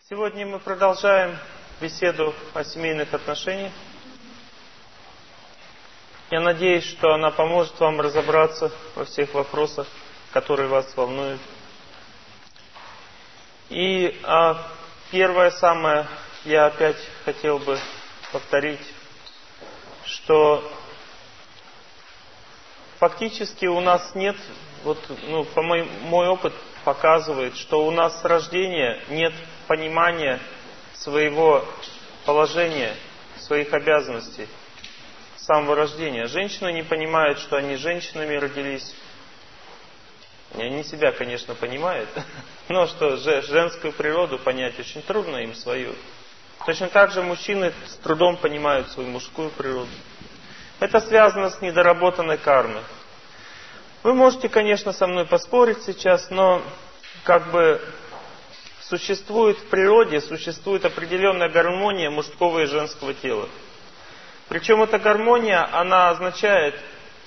Сегодня мы продолжаем беседу о семейных отношениях. Я надеюсь, что она поможет вам разобраться во всех вопросах, которые вас волнуют. И первое самое, я опять хотел бы повторить, что фактически у нас нет, мой опыт показывает, что у нас с рождения нет понимания своего положения, своих обязанностей с самого рождения. Женщины не понимают, что они женщинами родились. Они себя, конечно, понимают, но что женскую природу понять очень трудно им свою. Точно так же мужчины с трудом понимают свою мужскую природу. Это связано с недоработанной кармой. Вы можете, конечно, со мной поспорить сейчас, но существует в природе, существует определенная гармония мужского и женского тела. Причем эта гармония, она означает,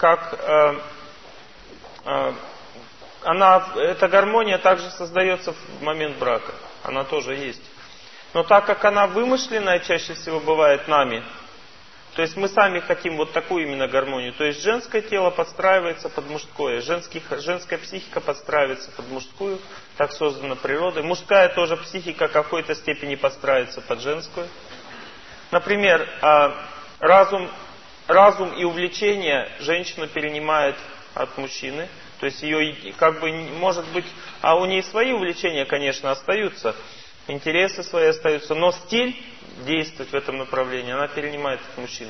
эта гармония также создается в момент брака. Она тоже есть. Но так как она вымышленная чаще всего бывает нами, то есть мы сами хотим вот такую именно гармонию. То есть женское тело подстраивается под мужское, женская психика подстраивается под мужскую, так создана природой. Мужская тоже психика в какой-то степени подстраивается под женскую. Например, разум и увлечение женщина перенимает от мужчины. То есть ее может быть, у нее свои увлечения, конечно, остаются, интересы свои остаются, но стиль действовать в этом направлении она перенимает от мужчины.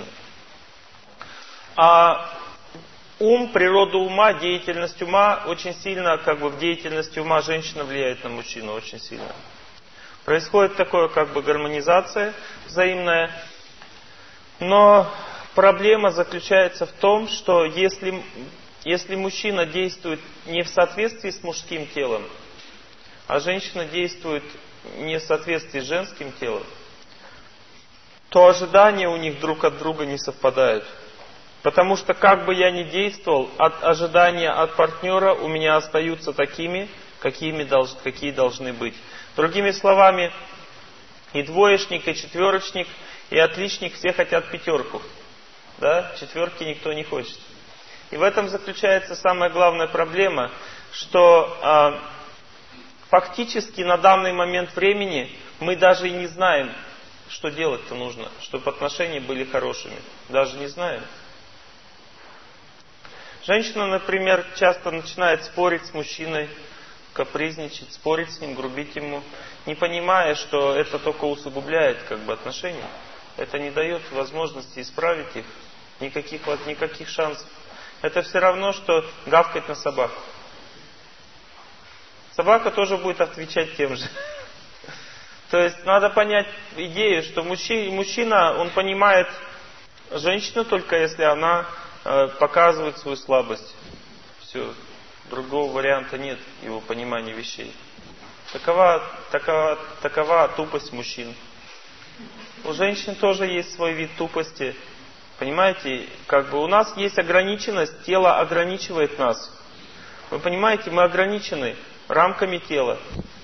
А природа ума, деятельность ума очень сильно, в деятельности ума женщина влияет на мужчину очень сильно. Происходит такое гармонизация взаимная, но проблема заключается в том, что если мужчина действует не в соответствии с мужским телом, а женщина действует не в соответствии с женским телом, то ожидания у них друг от друга не совпадают. Потому что как бы я ни действовал, ожидания от партнера у меня остаются такими, какие должны быть. Другими словами, и двоечник, и четверочник, и отличник все хотят пятерку. Да? Четверки никто не хочет. И в этом заключается самая главная проблема, что фактически на данный момент времени мы даже и не знаем, что делать-то нужно, чтобы отношения были хорошими. Даже не знаем. Женщина, например, часто начинает спорить с мужчиной, капризничать, спорить с ним, грубить ему, не понимая, что это только усугубляет отношения. Это не дает возможности исправить их, никаких шансов. Это все равно, что гавкать на собаку. Собака тоже будет отвечать тем же. То есть надо понять идею, что мужчина, он понимает женщину только если она показывает свою слабость. Все, другого варианта нет его понимания вещей. Такова тупость мужчин. У женщин тоже есть свой вид тупости. Понимаете, у нас есть ограниченность, тело ограничивает нас. Вы понимаете, мы ограничены рамками тела.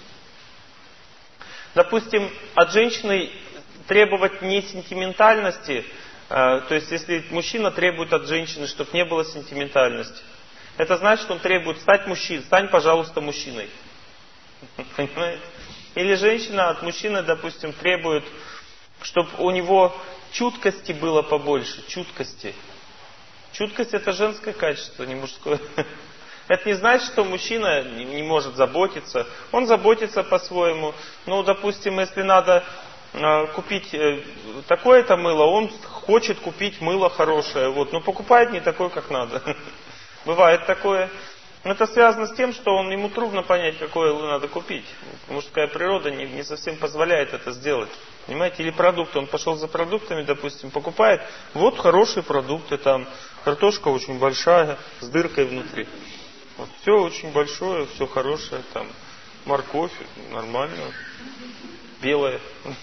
Допустим, от женщины требовать не сентиментальности, то есть если мужчина требует от женщины, чтобы не было сентиментальности, это значит, он требует стань, пожалуйста, мужчиной. Понимаете? Или женщина от мужчины, допустим, требует, чтобы у него чуткости было побольше, чуткости. Чуткость — это женское качество, не мужское. Это не значит, что мужчина не может заботиться. Он заботится по-своему. Допустим, если надо купить такое-то мыло, он хочет купить мыло хорошее. Но покупает не такое, как надо. Бывает такое. Это связано с тем, что ему трудно понять, какое надо купить. Мужская природа не совсем позволяет это сделать. Понимаете? Или продукты. Он пошел за продуктами, допустим, покупает. Вот хорошие продукты. Там картошка очень большая, с дыркой внутри. Все очень большое, все хорошее. Там морковь нормально. Белая.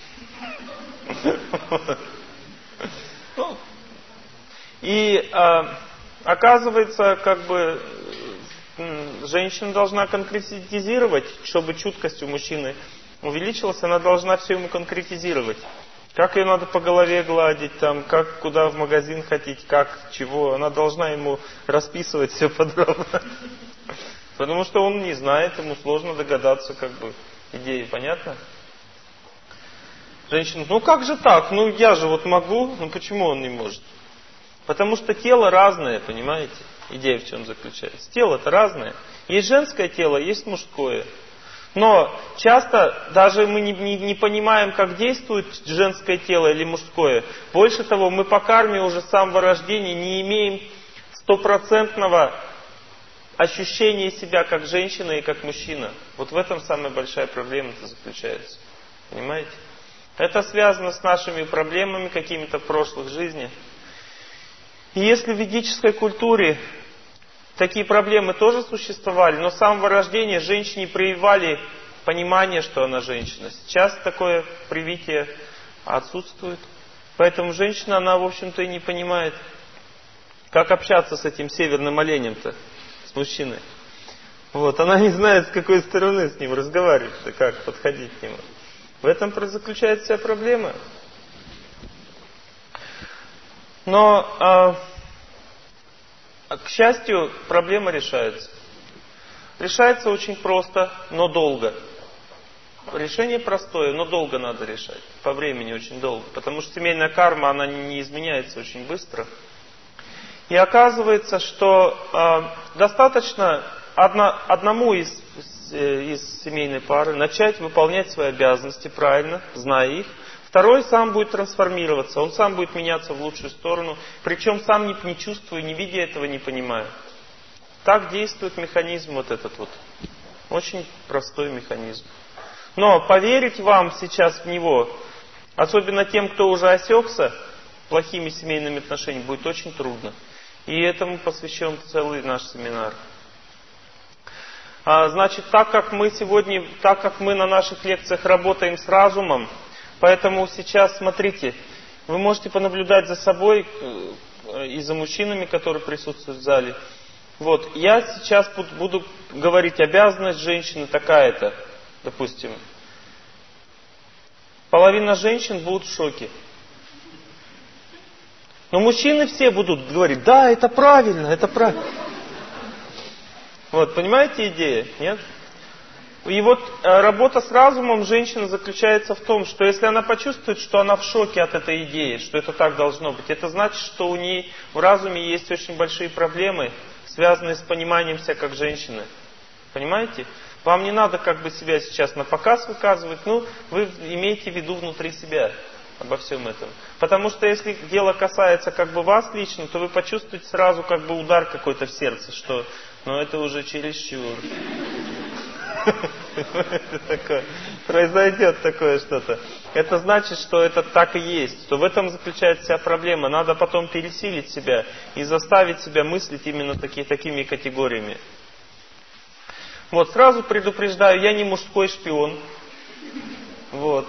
И оказывается, женщина должна конкретизировать, чтобы чуткость у мужчины увеличилась, она должна все ему конкретизировать. Как ее надо по голове гладить, там, как, куда в магазин ходить, как, чего. Она должна ему расписывать все подробно. Потому что он не знает, ему сложно догадаться, как бы, идеи, понятно? Женщина, ну как же так? Ну я же вот могу, ну почему он не может? Потому что тело разное, понимаете? Идея в чем заключается? Тело-то разное. Есть женское тело, есть мужское. Но часто даже мы не понимаем, как действует женское тело или мужское. Больше того, мы по карме уже с самого рождения не имеем стопроцентного ощущения себя как женщина и как мужчина. Вот в этом самая большая проблема-то заключается. Понимаете? Это связано с нашими проблемами какими-то в прошлых жизнях. И если в ведической культуре такие проблемы тоже существовали, но с самого рождения женщине прививали понимание, что она женщина. Сейчас такое привитие отсутствует. Поэтому женщина, она, в общем-то, и не понимает, как общаться с этим северным оленем-то, с мужчиной. Вот, она не знает, с какой стороны с ним разговаривать, как подходить к нему. В этом заключается вся проблема. Но, к счастью, проблема решается. Решается очень просто, но долго. Решение простое, но долго надо решать. По времени очень долго. Потому что семейная карма, она не изменяется очень быстро. И оказывается, что достаточно одному из семейной пары начать выполнять свои обязанности правильно, зная их. Второй сам будет трансформироваться, он сам будет меняться в лучшую сторону, причем сам не чувствуя, не видя этого, не понимая. Так действует механизм вот этот вот. Очень простой механизм. Но поверить вам сейчас в него, особенно тем, кто уже осекся плохими семейными отношениями, будет очень трудно. И этому посвящен целый наш семинар. Значит, так как мы на наших лекциях работаем с разумом, поэтому сейчас, смотрите, вы можете понаблюдать за собой и за мужчинами, которые присутствуют в зале. Вот, я сейчас буду говорить, обязанность женщины такая-то, допустим. Половина женщин будут в шоке. Но мужчины все будут говорить, да, это правильно, это правильно. Вот, понимаете идея? Нет? И вот работа с разумом женщины заключается в том, что если она почувствует, что она в шоке от этой идеи, что это так должно быть, это значит, что у нее в разуме есть очень большие проблемы, связанные с пониманием себя как женщины. Понимаете? Вам не надо как бы себя сейчас на показ выказывать, ну, вы имеете в виду внутри себя обо всем этом. Потому что если дело касается как бы вас лично, то вы почувствуете сразу как бы удар какой-то в сердце, что ну это уже чересчур. Произойдет такое что-то. Это значит, что это так и есть. Что в этом заключается вся проблема. Надо потом пересилить себя и заставить себя мыслить именно такими категориями. Вот, сразу предупреждаю, я не мужской шпион. Вот.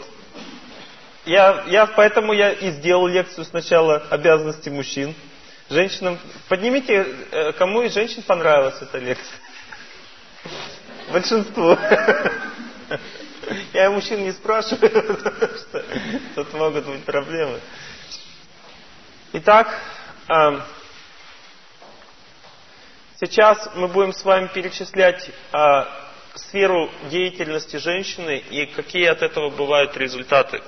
Поэтому я и сделал лекцию сначала обязанности мужчин. Женщинам, поднимите, кому из женщин понравилась эта лекция? Большинству. Я мужчин не спрашиваю, потому что тут могут быть проблемы. Итак, сейчас мы будем с вами перечислять сферу деятельности женщины и какие от этого бывают результаты.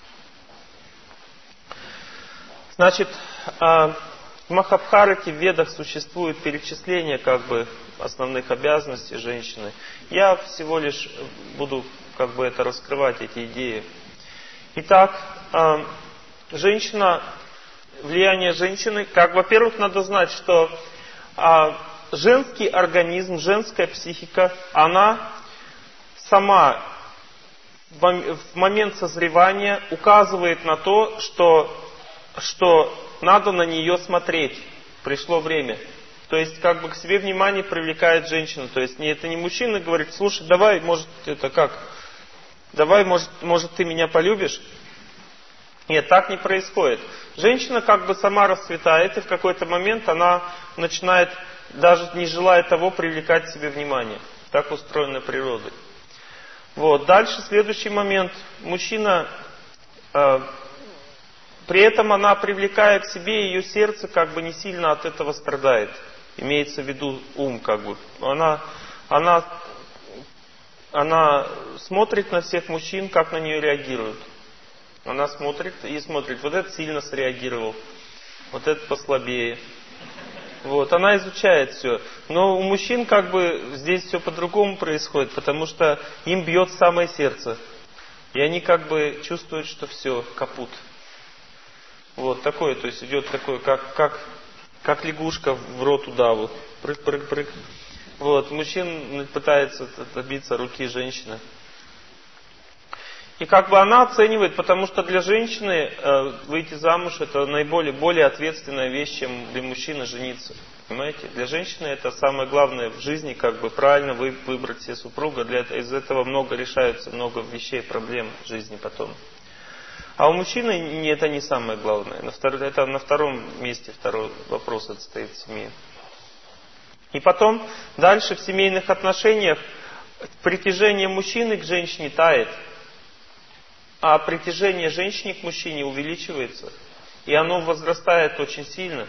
Значит, в Махабхарате, в Ведах существует перечисление как бы основных обязанностей женщины. Я всего лишь буду как бы это раскрывать, эти идеи. Итак, влияние женщины, как, во-первых, надо знать, что женский организм, женская психика, она сама в момент созревания указывает на то, что надо на нее смотреть. Пришло время. То есть, как бы к себе внимание привлекает женщина. То есть, это не мужчина говорит, слушай, давай, может, ты меня полюбишь? Нет, так не происходит. Женщина как бы сама расцветает, и в какой-то момент она начинает, даже не желая того, привлекать к себе внимание. Так устроена природа. Вот. Дальше следующий момент. Мужчина, при этом она, привлекая к себе, ее сердце как бы не сильно от этого страдает. Имеется в виду ум как бы. Она смотрит на всех мужчин, как на нее реагируют. Она смотрит и смотрит. Вот этот сильно среагировал. Вот этот послабее. Вот, она изучает все. Но у мужчин как бы здесь все по-другому происходит, потому что им бьет самое сердце. И они как бы чувствуют, что все, капут. Вот такое, то есть идет такое, как лягушка в рот удаву. Прыг-прыг-прыг. Вот, мужчин пытается добиться руки женщины. И как бы она оценивает, потому что для женщины выйти замуж это более ответственная вещь, чем для мужчины жениться. Понимаете? Для женщины это самое главное в жизни, как бы правильно выбрать себе супруга. Из этого решается много вещей, проблем в жизни потом. А у мужчины это не самое главное. Это на втором месте второй вопрос это стоит в семье. И потом, дальше в семейных отношениях притяжение мужчины к женщине тает, а притяжение женщины к мужчине увеличивается. И оно возрастает очень сильно.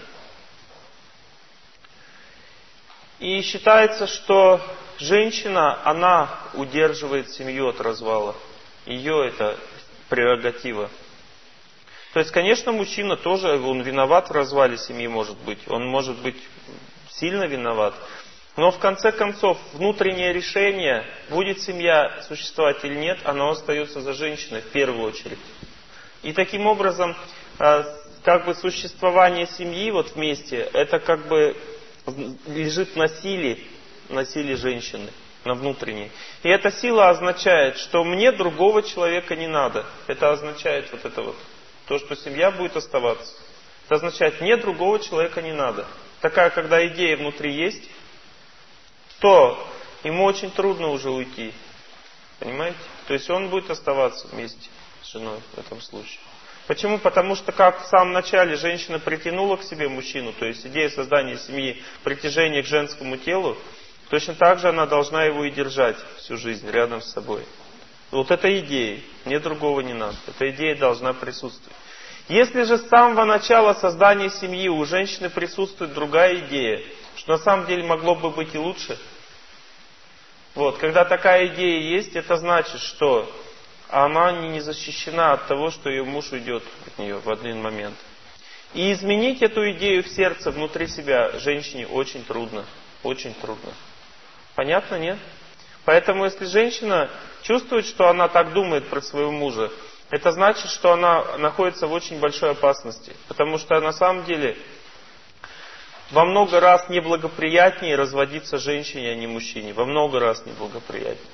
И считается, что женщина, она удерживает семью от развала. Ее это прерогатива. То есть, конечно, мужчина тоже, он виноват в развале семьи, может быть. Он может быть сильно виноват. Но в конце концов, внутреннее решение, будет семья существовать или нет, оно остается за женщиной в первую очередь. И таким образом, как бы существование семьи вот вместе, это как бы лежит на силе женщины, на внутренней. И эта сила означает, что мне другого человека не надо. Это означает вот это вот. То, что семья будет оставаться. Это означает, мне другого человека не надо. Такая, когда идея внутри есть, то ему очень трудно уже уйти. Понимаете? То есть он будет оставаться вместе с женой в этом случае. Почему? Потому что как в самом начале женщина притянула к себе мужчину, то есть идея создания семьи, притяжение к женскому телу, точно так же она должна его и держать всю жизнь рядом с собой. Вот это идея. Мне другого не надо. Эта идея должна присутствовать. Если же с самого начала создания семьи у женщины присутствует другая идея, что на самом деле могло бы быть и лучше, вот, когда такая идея есть, это значит, что она не защищена от того, что ее муж уйдет от нее в один момент. И изменить эту идею в сердце, внутри себя, женщине очень трудно. Очень трудно. Понятно, нет? Поэтому, если женщина чувствует, что она так думает про своего мужа, это значит, что она находится в очень большой опасности. Потому что на самом деле во много раз неблагоприятнее разводиться женщине, а не мужчине. Во много раз неблагоприятнее.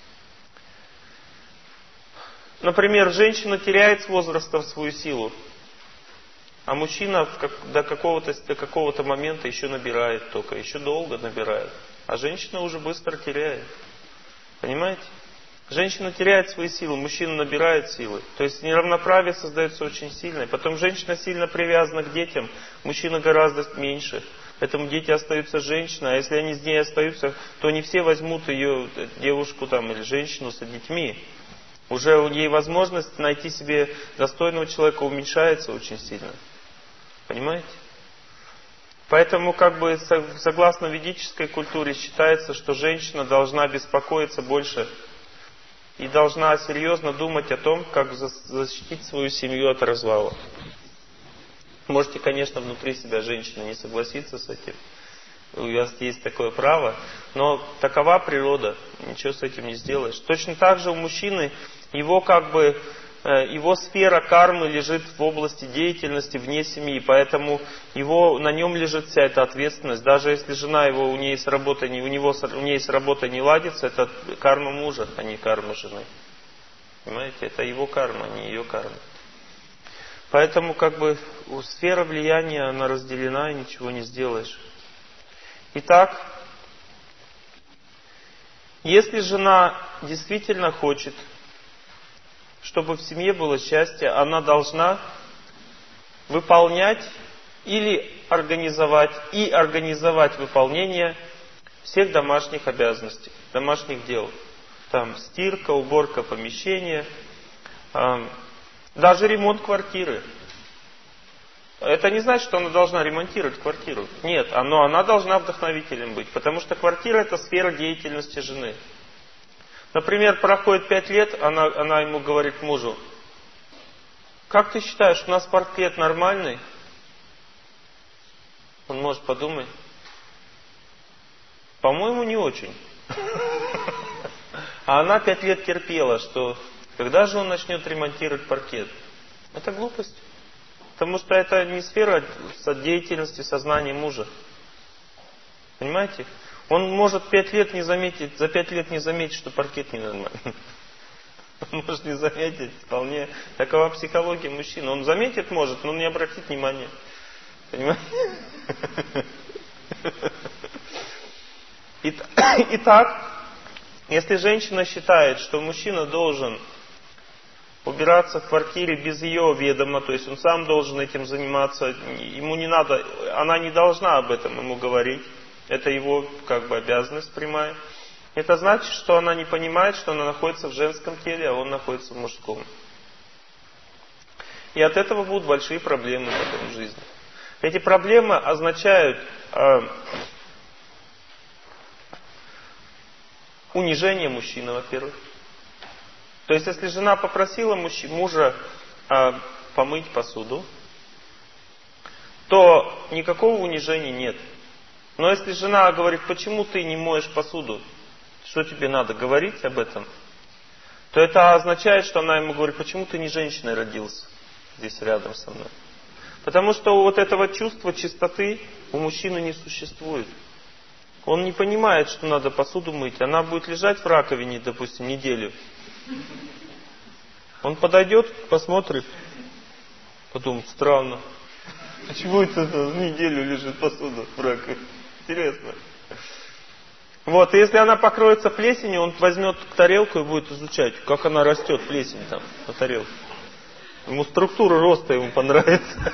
Например, женщина теряет с возрастом свою силу, а мужчина до какого-то момента еще набирает только, еще долго набирает. А женщина уже быстро теряет. Понимаете? Женщина теряет свои силы, мужчина набирает силы. То есть неравноправие создается очень сильное. Потом женщина сильно привязана к детям, мужчина гораздо меньше. Поэтому дети остаются женщиной, а если они с ней остаются, то не все возьмут ее, девушку там, или женщину с детьми. Уже у ней возможность найти себе достойного человека уменьшается очень сильно. Понимаете? Поэтому, как бы, согласно ведической культуре, считается, что женщина должна беспокоиться больше и должна серьезно думать о том, как защитить свою семью от развала. Можете, конечно, внутри себя, женщина, не согласиться с этим. У вас есть такое право, но такова природа, ничего с этим не сделаешь. Точно так же у мужчины, его сфера кармы лежит в области деятельности вне семьи, поэтому на нем лежит вся эта ответственность. Даже если жена у ней с работой не ладится, это карма мужа, а не карма жены. Понимаете? Это его карма, а не ее карма. Поэтому сфера влияния, она разделена, и ничего не сделаешь. Итак, если жена действительно хочет, чтобы в семье было счастье, она должна выполнять или организовать выполнение всех домашних обязанностей, домашних дел. там стирка, уборка помещения, даже ремонт квартиры. Это не значит, что она должна ремонтировать квартиру. Нет, но она должна вдохновителем быть, потому что квартира — это сфера деятельности жены. Например, проходит 5 лет, она ему говорит мужу: как ты считаешь, у нас паркет нормальный? Он может подумать: по-моему, не очень. А она 5 лет терпела, что когда же он начнет ремонтировать паркет? Это глупость. Потому что это не сфера деятельности сознания мужа. Понимаете? Он может 5 лет не заметить, за 5 лет не заметить, что паркет ненормальный. Он может не заметить, вполне. Такова психология мужчины. Он заметит, может, но он не обратит внимания. Понимаете? Итак, если женщина считает, что мужчина должен убираться в квартире без ее ведома, то есть он сам должен этим заниматься, ему не надо, она не должна об этом ему говорить, это его как бы обязанность прямая. Это значит, что она не понимает, что она находится в женском теле, а он находится в мужском. И от этого будут большие проблемы потом в жизни. Эти проблемы означают унижение мужчины, во-первых. То есть, если жена попросила мужа помыть посуду, то никакого унижения нет. Но если жена говорит: почему ты не моешь посуду, что тебе надо говорить об этом, то это означает, что она ему говорит: почему ты не женщиной родился здесь рядом со мной. Потому что вот этого чувства чистоты у мужчины не существует. Он не понимает, что надо посуду мыть. Она будет лежать в раковине, допустим, неделю. Он подойдет, посмотрит, подумает: странно, почему это неделю лежит посуда в раковине? Интересно. Вот, и если она покроется плесенью, он возьмет тарелку и будет изучать, как она растет, плесень там на тарелке. Ему структура роста ему понравится.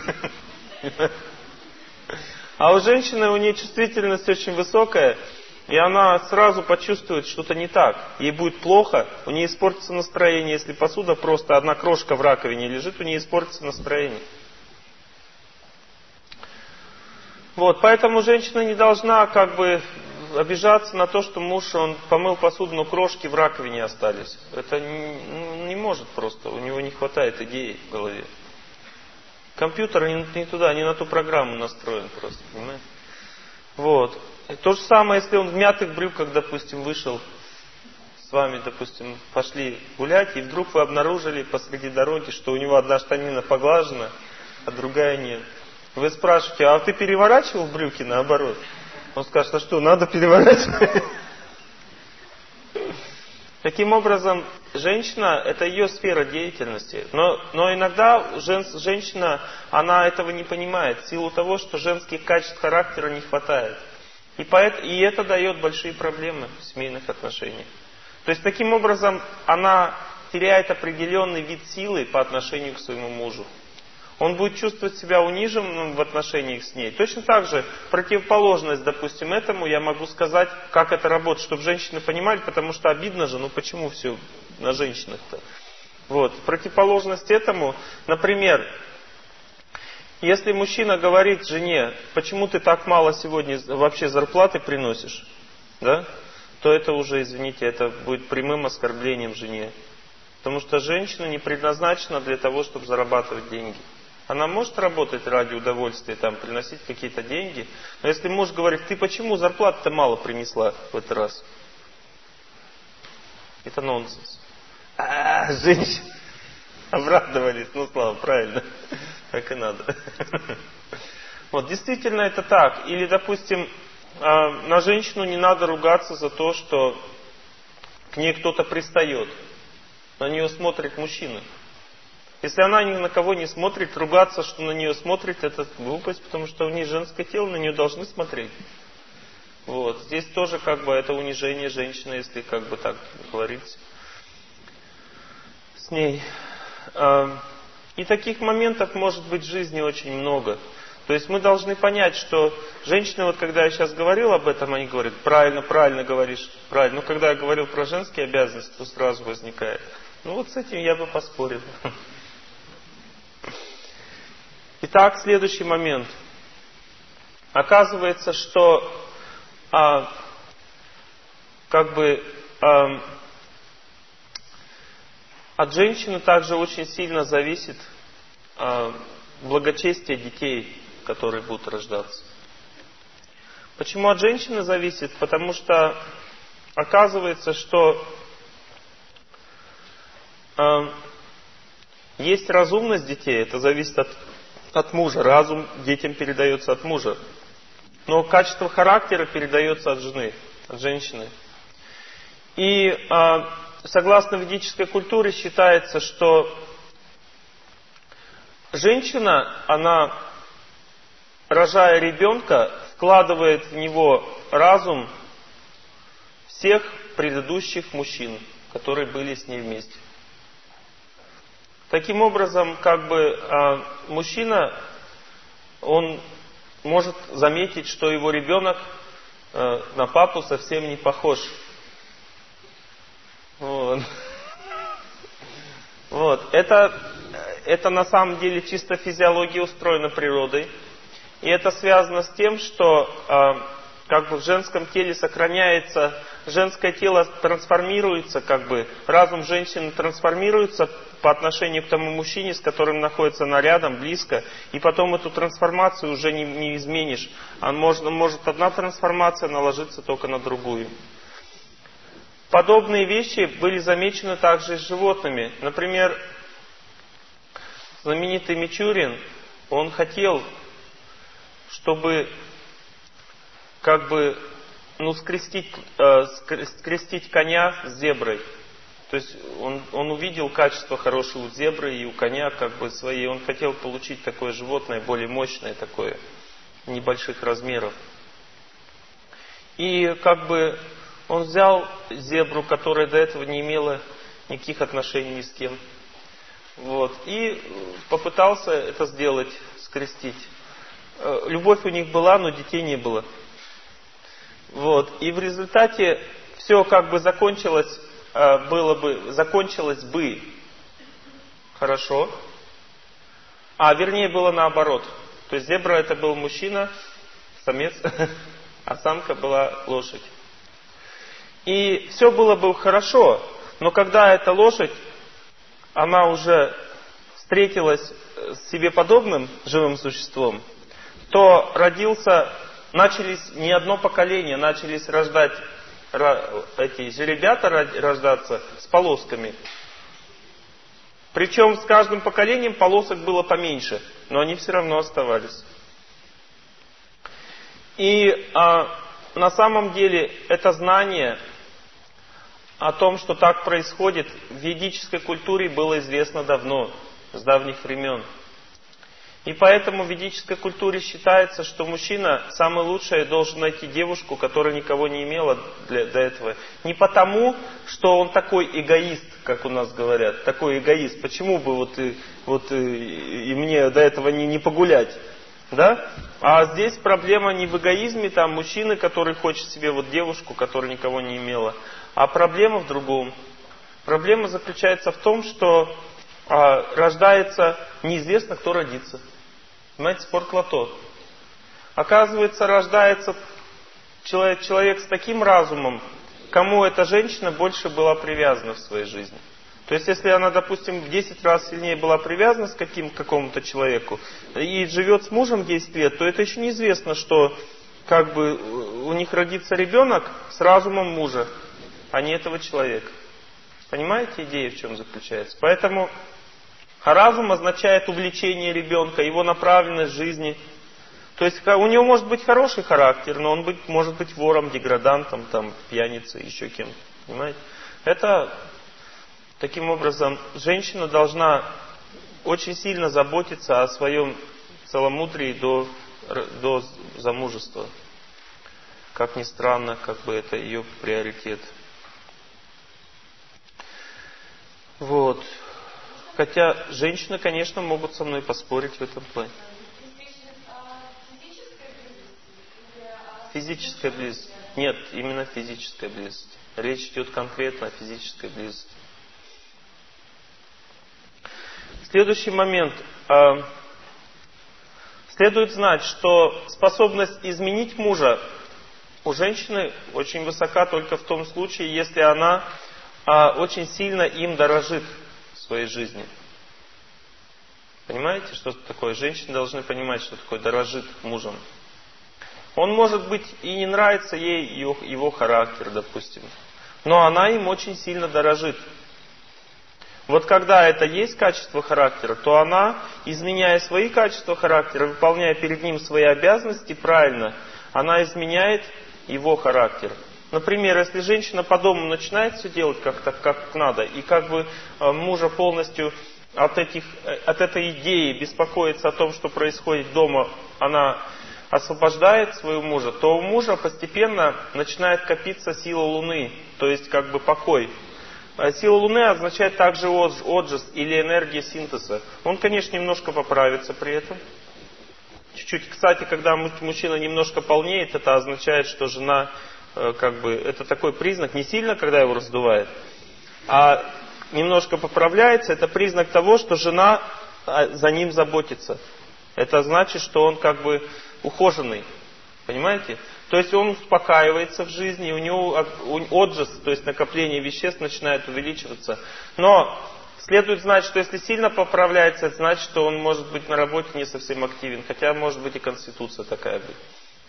А у женщины, у нее чувствительность очень высокая, и она сразу почувствует что-то не так. Ей будет плохо, у нее испортится настроение. Если посуда просто одна крошка в раковине лежит, у нее испортится настроение. Вот, поэтому женщина не должна как бы обижаться на то, что муж, он помыл посуду, но крошки в раковине остались. Это не может просто, у него не хватает идей в голове. Компьютер не туда, не на ту программу настроен просто, понимаете? Вот. И то же самое, если он в мятых брюках, допустим, вышел с вами, допустим, пошли гулять, и вдруг вы обнаружили посреди дороги, что у него одна штанина поглажена, а другая нет. Вы спрашиваете: а ты переворачивал брюки наоборот? Он скажет: а что, надо переворачивать? Таким образом, женщина — это ее сфера деятельности. Но иногда женщина, она этого не понимает, в силу того, что женских качеств характера не хватает. И это дает большие проблемы в семейных отношениях. То есть, таким образом, она теряет определенный вид силы по отношению к своему мужу. Он будет чувствовать себя униженным в отношениях с ней. Точно так же противоположность, допустим, этому я могу сказать, как это работает, чтобы женщины понимали, потому что обидно же, почему все на женщинах-то? Вот. Противоположность этому, например, если мужчина говорит жене: почему ты так мало сегодня вообще зарплаты приносишь, да? То это уже, извините, это будет прямым оскорблением жене. Потому что женщина не предназначена для того, чтобы зарабатывать деньги. Она может работать ради удовольствия, там, приносить какие-то деньги. Но если муж говорит: ты почему зарплату-то мало принесла в этот раз? Это нонсенс. Женщины обрадовались. Слава, правильно. Так и надо. Вот, действительно это так. Или, допустим, на женщину не надо ругаться за то, что к ней кто-то пристает. На нее смотрит мужчина. Если она ни на кого не смотрит, ругаться, что на нее смотрит, это глупость, потому что у нее женское тело, на нее должны смотреть. Вот. Здесь тоже как бы это унижение женщины, если как бы так говорить с ней. И таких моментов может быть в жизни очень много. То есть мы должны понять, что женщины, вот когда я сейчас говорил об этом, они говорят, правильно говоришь, правильно. Но когда я говорил про женские обязанности, то сразу возникает. Ну вот с этим я бы поспорил. Итак, следующий момент. Оказывается, что от женщины также очень сильно зависит благочестие детей, которые будут рождаться. Почему от женщины зависит? Потому что оказывается, что есть разумность детей, это зависит от мужа. Разум детям передается от мужа. Но качество характера передается от жены, от женщины. И согласно ведической культуре считается, что женщина, она, рожая ребенка, вкладывает в него разум всех предыдущих мужчин, которые были с ней вместе. Таким образом, мужчина, он может заметить, что его ребенок на папу совсем не похож. Вот. Это на самом деле чисто физиология устроена природой. И это связано с тем, что в женском теле сохраняется, женское тело трансформируется, разум женщины трансформируется по отношению к тому мужчине, с которым находится она рядом, близко, и потом эту трансформацию уже не изменишь. Может одна трансформация наложиться только на другую. Подобные вещи были замечены также и с животными. Например, знаменитый Мичурин, он хотел, чтобы скрестить коня с зеброй. То есть он увидел качество хорошее у зебры и у коня свои. Он хотел получить такое животное, более мощное такое, небольших размеров. И он взял зебру, которая до этого не имела никаких отношений ни с кем. И попытался это сделать, скрестить. Любовь у них была, но детей не было. И в результате все закончилось бы хорошо, вернее было наоборот. То есть зебра это был мужчина, самец, а самка была лошадь. И все было бы хорошо, но когда эта лошадь, она уже встретилась с себе подобным живым существом, то начались не одно поколение, начались рождать эти жеребята рождаться с полосками. Причем с каждым поколением полосок было поменьше, но они все равно оставались. И на самом деле это знание о том, что так происходит, в ведической культуре было известно давно, с давних времен. И поэтому в ведической культуре считается, что мужчина самое лучшее должен найти девушку, которая никого не имела до этого. Не потому, что он такой эгоист, как у нас говорят, такой эгоист. Почему бы и мне до этого не погулять? Да? А здесь проблема не в эгоизме, там мужчины, который хочет себе девушку, которая никого не имела. А проблема в другом. Проблема заключается в том, что рождается неизвестно, кто родится. Понимаете, спорт-лото. Оказывается, рождается человек с таким разумом, кому эта женщина больше была привязана в своей жизни. То есть, если она, допустим, в 10 раз сильнее была привязана к какому-то человеку и живет с мужем 10 лет, то это еще неизвестно, что у них родится ребенок с разумом мужа, а не этого человека. Понимаете, идея в чем заключается? Поэтому разум означает увлечение ребенка, его направленность жизни. То есть у него может быть хороший характер, но он может быть вором, деградантом, пьяницей, еще кем-то. Понимаете? Таким образом, женщина должна очень сильно заботиться о своем целомудрии до замужества. Как ни странно, это ее приоритет. Хотя женщины, конечно, могут со мной поспорить в этом плане. Физическая близость. Нет, именно физическая близость. Речь идет конкретно о физической близости. Следующий момент. Следует знать, что способность изменить мужа у женщины очень высока только в том случае, если она очень сильно им дорожит в своей жизни. Понимаете, что это такое? Женщины должны понимать, что такое дорожит мужем. Он, может быть, и не нравится ей его характер, допустим, но она им очень сильно дорожит. Вот когда это есть качество характера, то она, изменяя свои качества характера, выполняя перед ним свои обязанности правильно, она изменяет его характер. Например, если женщина по дому начинает все делать как надо, и как бы мужа полностью от этой идеи беспокоится о том, что происходит дома, она освобождает своего мужа, то у мужа постепенно начинает копиться сила Луны, то есть как бы покой. Сила Луны означает также отжиз или энергия синтеза. Он, конечно, немножко поправится при этом. Чуть-чуть. Кстати, когда мужчина немножко полнеет, это означает, что жена, это такой признак, не сильно, когда его раздувает, а немножко поправляется, это признак того, что жена за ним заботится. Это значит, что он ухоженный. Понимаете? То есть он успокаивается в жизни, и у него отжиз, то есть накопление веществ начинает увеличиваться. Но следует знать, что если сильно поправляется, это значит, что он может быть на работе не совсем активен, хотя может быть и конституция такая быть.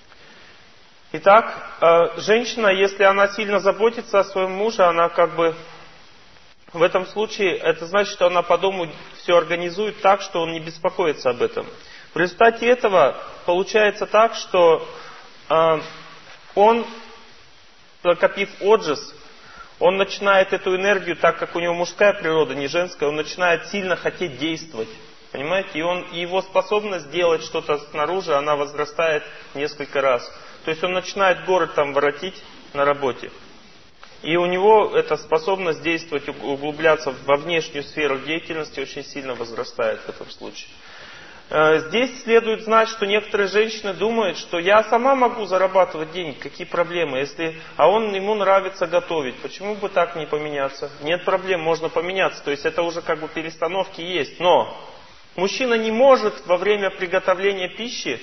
Итак, женщина, если она сильно заботится о своем муже, она в этом случае, это значит, что она по дому все организует так, что он не беспокоится об этом. В результате этого получается так, что он, накопив отжиз, он начинает эту энергию, так как у него мужская природа, не женская, он начинает сильно хотеть действовать. Понимаете? И его способность делать что-то снаружи, она возрастает несколько раз. То есть он начинает город там воротить на работе. И у него эта способность действовать, углубляться во внешнюю сферу деятельности очень сильно возрастает в этом случае. Здесь следует знать, что некоторые женщины думают, что я сама могу зарабатывать деньги, какие проблемы, ему нравится готовить, почему бы так не поменяться? Нет проблем, можно поменяться, то есть это уже перестановки есть. Но мужчина не может во время приготовления пищи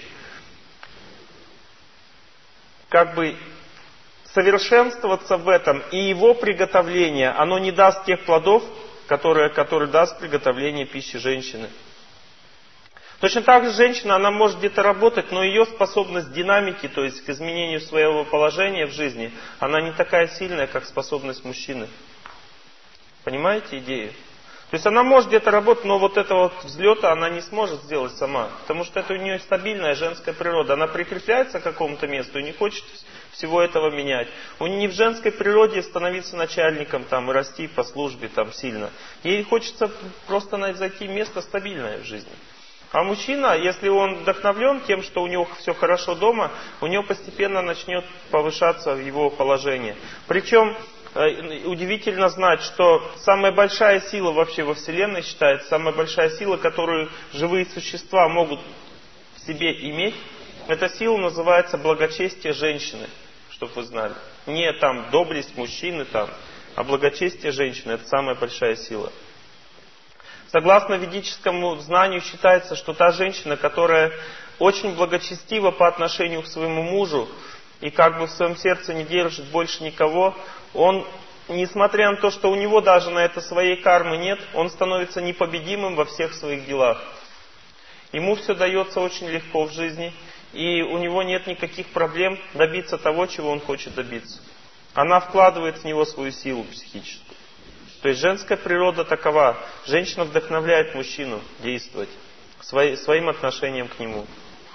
совершенствоваться в этом, и его приготовление, оно не даст тех плодов, которые даст приготовление пищи женщины. Точно так же женщина, она может где-то работать, но ее способность динамики, то есть к изменению своего положения в жизни, она не такая сильная, как способность мужчины. Понимаете идею? То есть она может где-то работать, но взлета она не сможет сделать сама, потому что это у нее стабильная женская природа. Она прикрепляется к какому-то месту и не хочет всего этого менять. У нее не в женской природе становиться начальником и расти по службе сильно. Ей хочется просто зайти в место стабильное в жизни. А мужчина, если он вдохновлен тем, что у него все хорошо дома, у него постепенно начнет повышаться его положение. Причем удивительно знать, что самая большая сила вообще во Вселенной считается, самая большая сила, которую живые существа могут в себе иметь, эта сила называется благочестие женщины, чтобы вы знали. Не доблесть мужчины, а благочестие женщины, это самая большая сила. Согласно ведическому знанию считается, что та женщина, которая очень благочестива по отношению к своему мужу и в своем сердце не держит больше никого, он, несмотря на то, что у него даже на это своей кармы нет, он становится непобедимым во всех своих делах. Ему все дается очень легко в жизни, и у него нет никаких проблем добиться того, чего он хочет добиться. Она вкладывает в него свою силу психическую. То есть женская природа такова. Женщина вдохновляет мужчину действовать своим отношением к нему.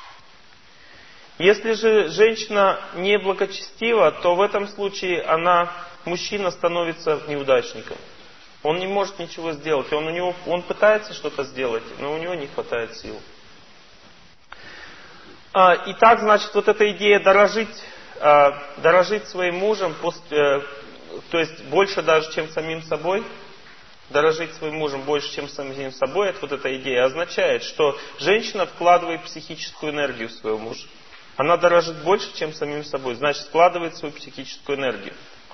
Если же женщина не благочестива, то в этом случае мужчина становится неудачником. Он не может ничего сделать. Он пытается что-то сделать, но у него не хватает сил. Итак, значит, эта идея дорожить своим мужем, то есть больше даже, чем самим собой, дорожить своим мужем больше, чем самим собой, эта идея означает, что женщина вкладывает психическую энергию в своего мужа. Она дорожит больше, чем самим собой. Значит, складывает свою психическую энергию.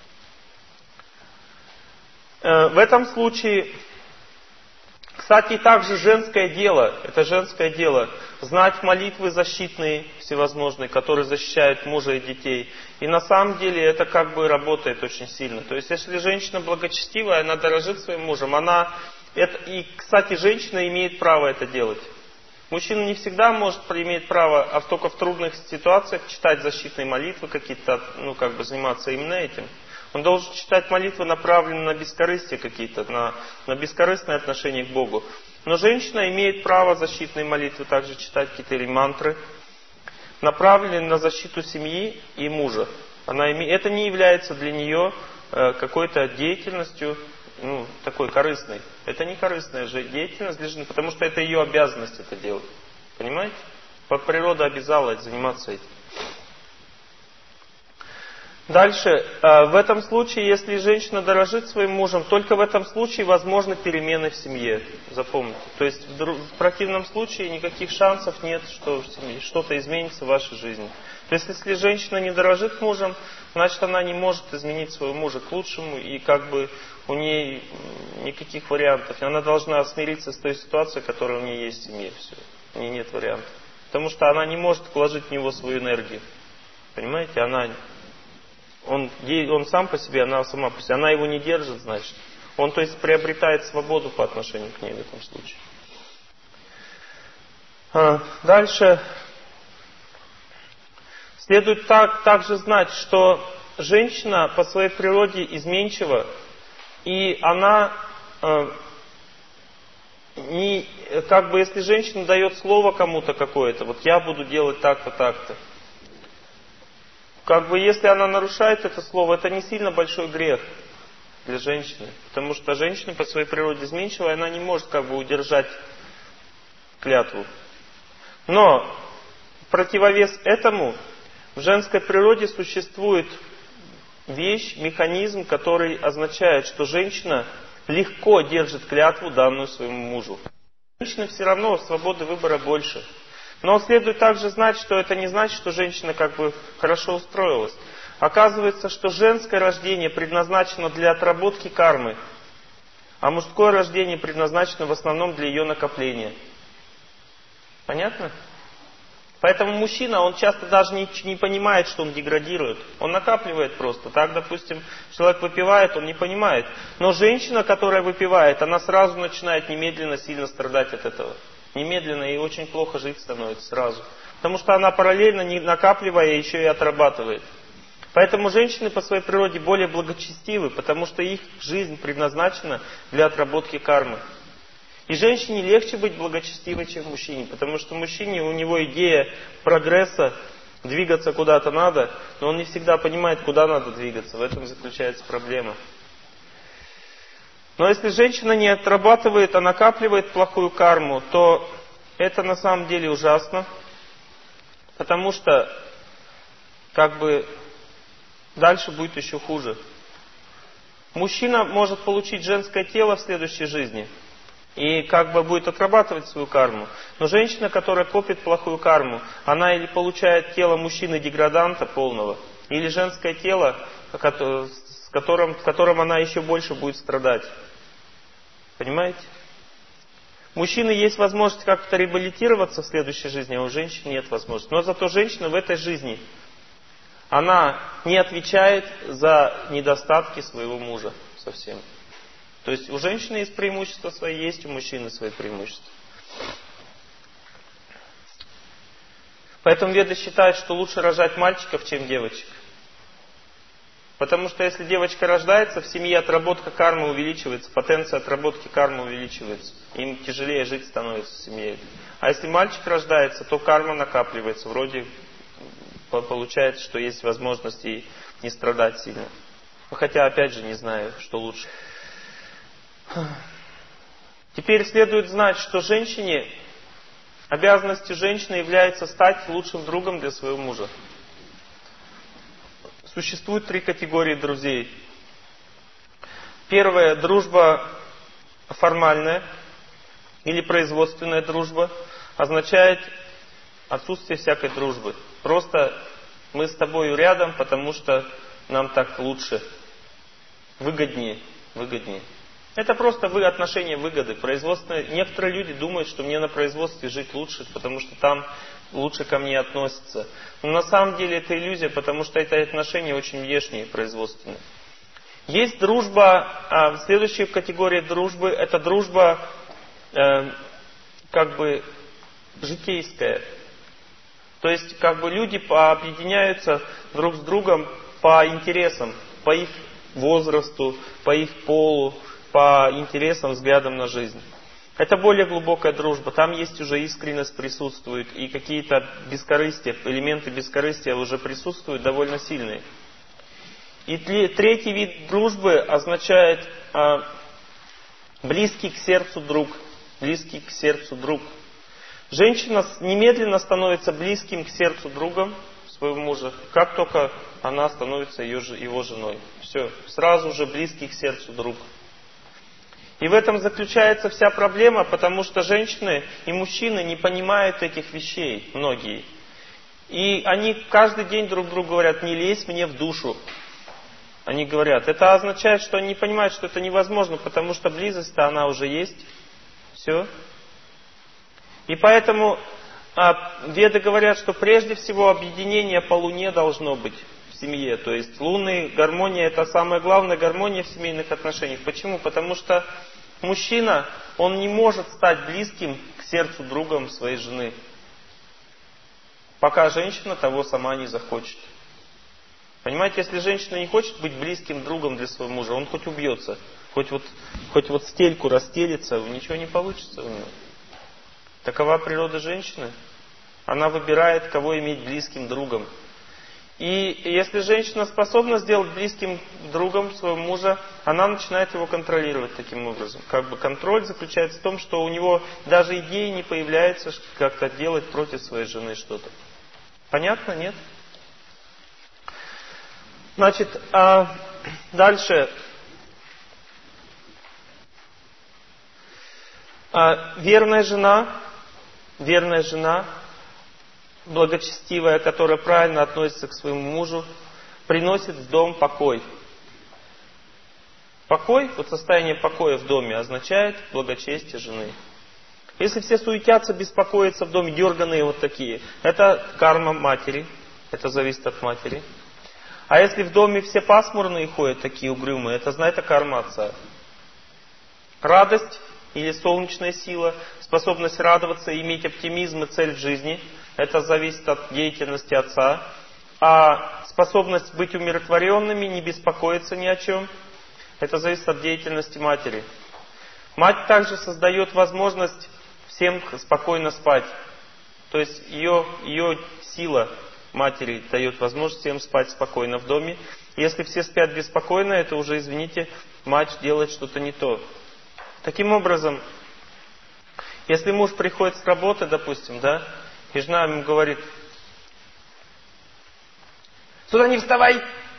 В этом случае, кстати, также женское дело, это женское дело, знать молитвы защитные всевозможные, которые защищают мужа и детей. И на самом деле это как бы работает очень сильно. То есть, если женщина благочестивая, она дорожит своим мужем, и, кстати, женщина имеет право это делать. Мужчина не всегда имеет право, а только в трудных ситуациях читать защитные молитвы какие-то, заниматься именно этим. Он должен читать молитвы, направленные на бескорыстие какие-то, на бескорыстное отношение к Богу. Но женщина имеет право защитные молитвы также читать, какие-то или мантры, направленные на защиту семьи и мужа. Это не является для нее какой-то деятельностью, такой корыстной. Это не корыстная же деятельность для жены, потому что это ее обязанность это делать. Понимаете? Природа обязала заниматься этим. Дальше, в этом случае, если женщина дорожит своим мужем, только в этом случае возможны перемены в семье. Запомните. То есть в противном случае никаких шансов нет, что в семье что-то изменится в вашей жизни. То есть если женщина не дорожит мужем, значит она не может изменить своего мужа к лучшему, и у нее никаких вариантов. Она должна смириться с той ситуацией, которая у нее есть в семье. Все. У нее нет вариантов. Потому что она не может вложить в него свою энергию. Понимаете? Он сам по себе, она сама по себе. Она его не держит, значит. Он, то есть, приобретает свободу по отношению к ней в этом случае. Дальше. Следует также знать, что женщина по своей природе изменчива, и она, если женщина дает слово кому-то какое-то, вот я буду делать так-то, так-то, если она нарушает это слово, это не сильно большой грех для женщины. Потому что женщина по своей природе изменчивая, она не может удержать клятву. Но в противовес этому в женской природе существует вещь, механизм, который означает, что женщина легко держит клятву, данную своему мужу. Женщины все равно свободы выбора больше. Но следует также знать, что это не значит, что женщина хорошо устроилась. Оказывается, что женское рождение предназначено для отработки кармы, а мужское рождение предназначено в основном для ее накопления. Понятно? Поэтому мужчина, он часто даже не понимает, что он деградирует. Он накапливает просто. Так, допустим, человек выпивает, он не понимает. Но женщина, которая выпивает, она сразу начинает немедленно сильно страдать от этого. Немедленно и очень плохо жить становится сразу. Потому что она параллельно, не накапливая, еще и отрабатывает. Поэтому женщины по своей природе более благочестивы, потому что их жизнь предназначена для отработки кармы. И женщине легче быть благочестивой, чем мужчине, потому что мужчине, у него идея прогресса, двигаться куда-то надо, но он не всегда понимает, куда надо двигаться. В этом заключается проблема. Но если женщина не отрабатывает, а накапливает плохую карму, то это на самом деле ужасно, потому что дальше будет еще хуже. Мужчина может получить женское тело в следующей жизни и будет отрабатывать свою карму. Но женщина, которая копит плохую карму, она или получает тело мужчины-деграданта полного, или женское тело, в котором она еще больше будет страдать. Понимаете? У мужчины есть возможность как-то реабилитироваться в следующей жизни, а у женщин нет возможности. Но зато женщина в этой жизни, она не отвечает за недостатки своего мужа совсем. То есть у женщины есть преимущества свои, есть у мужчины свои преимущества. Поэтому веды считают, что лучше рожать мальчиков, чем девочек. Потому что если девочка рождается, в семье отработка кармы увеличивается, потенция отработки кармы увеличивается. Им тяжелее жить становится в семье. А если мальчик рождается, то карма накапливается. Вроде получается, что есть возможность и не страдать сильно. Хотя, опять же, не знаю, что лучше. Теперь следует знать, что обязанностью женщины является стать лучшим другом для своего мужа. Существует 3 категории друзей. Первая – дружба формальная или производственная дружба. Означает, Отсутствие всякой дружбы. Просто мы с тобою рядом, потому что нам так лучше. Выгоднее. Это просто отношение выгоды. Производственное. Некоторые люди думают, что мне на производстве жить лучше, потому что там лучше ко мне относятся. Но на самом деле это иллюзия, потому что это отношения очень внешние, производственные. Есть дружба, следующая категория дружбы, это дружба житейская. То есть люди объединяются друг с другом по интересам, по их возрасту, по их полу, по интересам, взглядам на жизнь. Это более глубокая дружба. Там есть уже искренность присутствует, и какие-то бескорыстия, элементы бескорыстия уже присутствуют довольно сильные. И третий вид дружбы означает близкий к сердцу друг. Близкий к сердцу друг. Женщина немедленно становится близким к сердцу другом своего мужа, как только она становится его женой. Все, сразу же близкий к сердцу друг. И в этом заключается вся проблема, потому что женщины и мужчины не понимают этих вещей, многие. И они каждый день друг другу говорят: не лезь мне в душу. Они говорят, это означает, что они не понимают, что это невозможно, потому что близость-то она уже есть. Все. И поэтому веды говорят, что прежде всего объединение по луне должно быть в семье. То есть лунная гармония — это самая главная гармония в семейных отношениях. Почему? Потому что мужчина, он не может стать близким к сердцу другом своей жены, пока женщина того сама не захочет. Понимаете, если женщина не хочет быть близким другом для своего мужа, он хоть убьется, хоть стельку расстелится, ничего не получится у него. Такова природа женщины. Она выбирает, кого иметь близким другом. И если женщина способна сделать близким другом своего мужа, она начинает его контролировать таким образом. Контроль заключается в том, что у него даже идеи не появляется как-то делать против своей жены что-то. Понятно, нет? Значит, дальше. Верная жена, благочестивая, которая правильно относится к своему мужу, приносит в дом покой. Покой, состояние покоя в доме означает благочестие жены. Если все суетятся, беспокоятся в доме, дерганые такие, это карма матери, это зависит от матери. А если в доме все пасмурные ходят, такие угрюмые, это карма отца. Радость или солнечная сила, способность радоваться, иметь оптимизм и цель в жизни, это зависит от деятельности отца. А способность быть умиротворенными, не беспокоиться ни о чем, это зависит от деятельности матери. Мать также создает возможность всем спокойно спать. То есть ее сила матери дает возможность всем спать спокойно в доме. Если все спят беспокойно, это уже, извините, мать делает что-то не то. Таким образом, если муж приходит с работы, допустим, и жена ему говорит: сюда не вставай,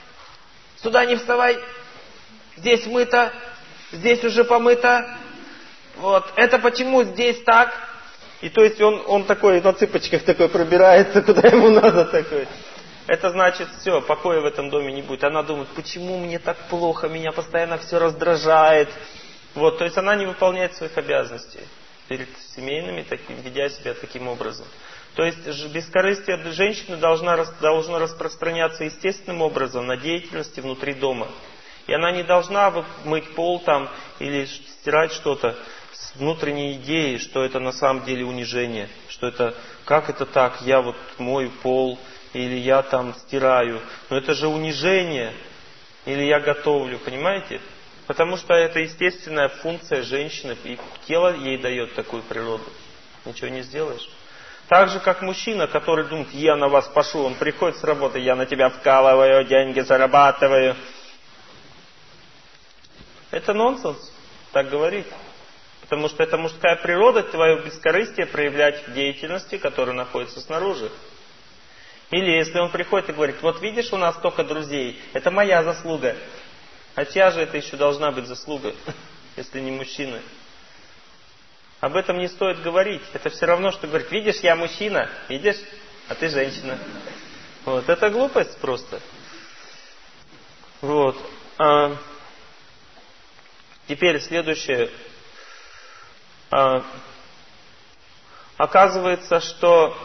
здесь мыто, здесь уже помыто, это почему здесь так? И то есть он такой на цыпочках пробирается, куда ему надо такой. Это значит, все, покоя в этом доме не будет. Она думает: почему мне так плохо, меня постоянно все раздражает. То есть она не выполняет своих обязанностей перед семейными, ведя себя таким образом. То есть бескорыстие женщины должно распространяться естественным образом на деятельности внутри дома. И она не должна мыть пол или стирать что-то с внутренней идеей, что это на самом деле унижение. Что это, как это так, я мою пол, или я стираю. Но это же унижение. Или я готовлю, понимаете? Потому что это естественная функция женщины, и тело ей дает такую природу. Ничего не сделаешь. Так же, как мужчина, который думает: я на вас пошу, он приходит с работы, я на тебя вкалываю, деньги зарабатываю. Это нонсенс, так говорить. Потому что это мужская природа, твое бескорыстие проявлять в деятельности, которая находится снаружи. Или если он приходит и говорит: видишь, у нас столько друзей, это моя заслуга. А чья же это еще должна быть заслуга, если не мужчины? Об этом не стоит говорить. Это все равно, что говорить, видишь, я мужчина, видишь, а ты женщина. Вот, это глупость просто. Вот. Теперь следующее. Оказывается, что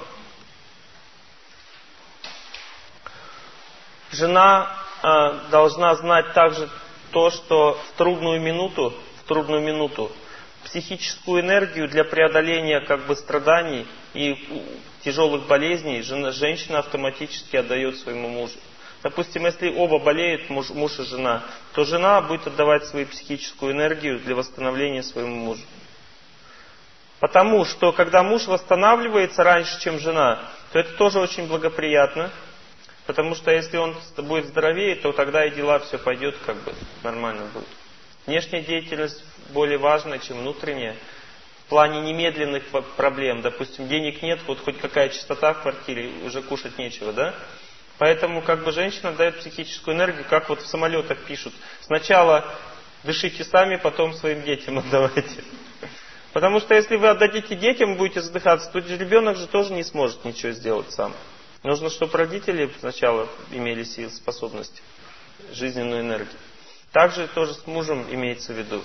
жена должна знать также то, что в трудную минуту психическую энергию для преодоления страданий и тяжелых болезней женщина автоматически отдает своему мужу. Допустим, если оба болеют, муж и жена, то жена будет отдавать свою психическую энергию для восстановления своему мужу. Потому что, когда муж восстанавливается раньше, чем жена, то это тоже очень благоприятно. Потому что если он будет здоровее, то тогда и дела все пойдет нормально будет. Внешняя деятельность более важна, чем внутренняя. В плане немедленных проблем. Допустим, денег нет, вот хоть какая чистота в квартире, уже кушать нечего, да? Поэтому женщина дает психическую энергию, как в самолетах пишут. Сначала дышите сами, потом своим детям отдавайте. Потому что если вы отдадите детям, будете задыхаться, то ребенок же тоже не сможет ничего сделать сам. Нужно, чтобы родители сначала имели силы, способности, жизненную энергию. Также тоже с мужем имеется в виду.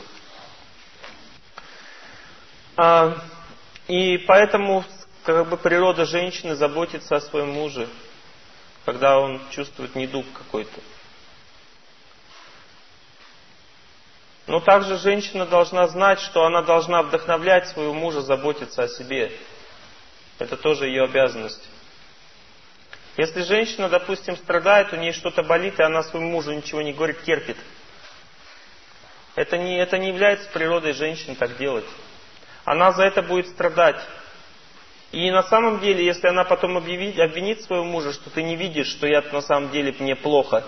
И поэтому природа женщины заботится о своем муже, когда он чувствует недуг какой-то. Но также женщина должна знать, что она должна вдохновлять своего мужа заботиться о себе. Это тоже ее обязанность. Если женщина, допустим, страдает, у нее что-то болит, и она своему мужу ничего не говорит, терпит. Это не является природой женщины так делать. Она за это будет страдать. И на самом деле, если она потом обвинит своего мужа, что ты не видишь, что я на самом деле мне плохо,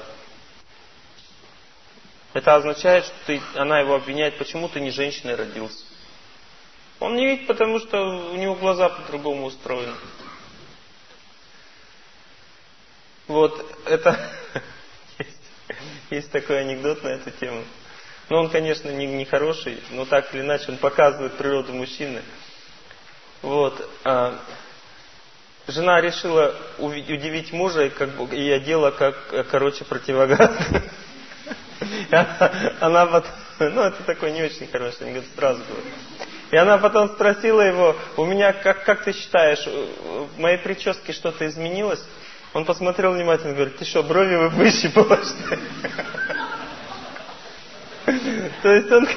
это означает, что она его обвиняет, почему ты не женщиной родился. Он не видит, потому что у него глаза по-другому устроены. Вот это есть такой анекдот на эту тему. Но он, конечно, не хороший, но так или иначе он показывает природу мужчины. Вот. Жена решила удивить мужа и одела противогаз. Она потом, это такой не очень хороший анекдот, сразу говорю. И она потом спросила его, у меня, как ты считаешь, в моей прическе что-то изменилось? Он посмотрел внимательно и говорит, ты что, брови выщипала, что ли? То есть он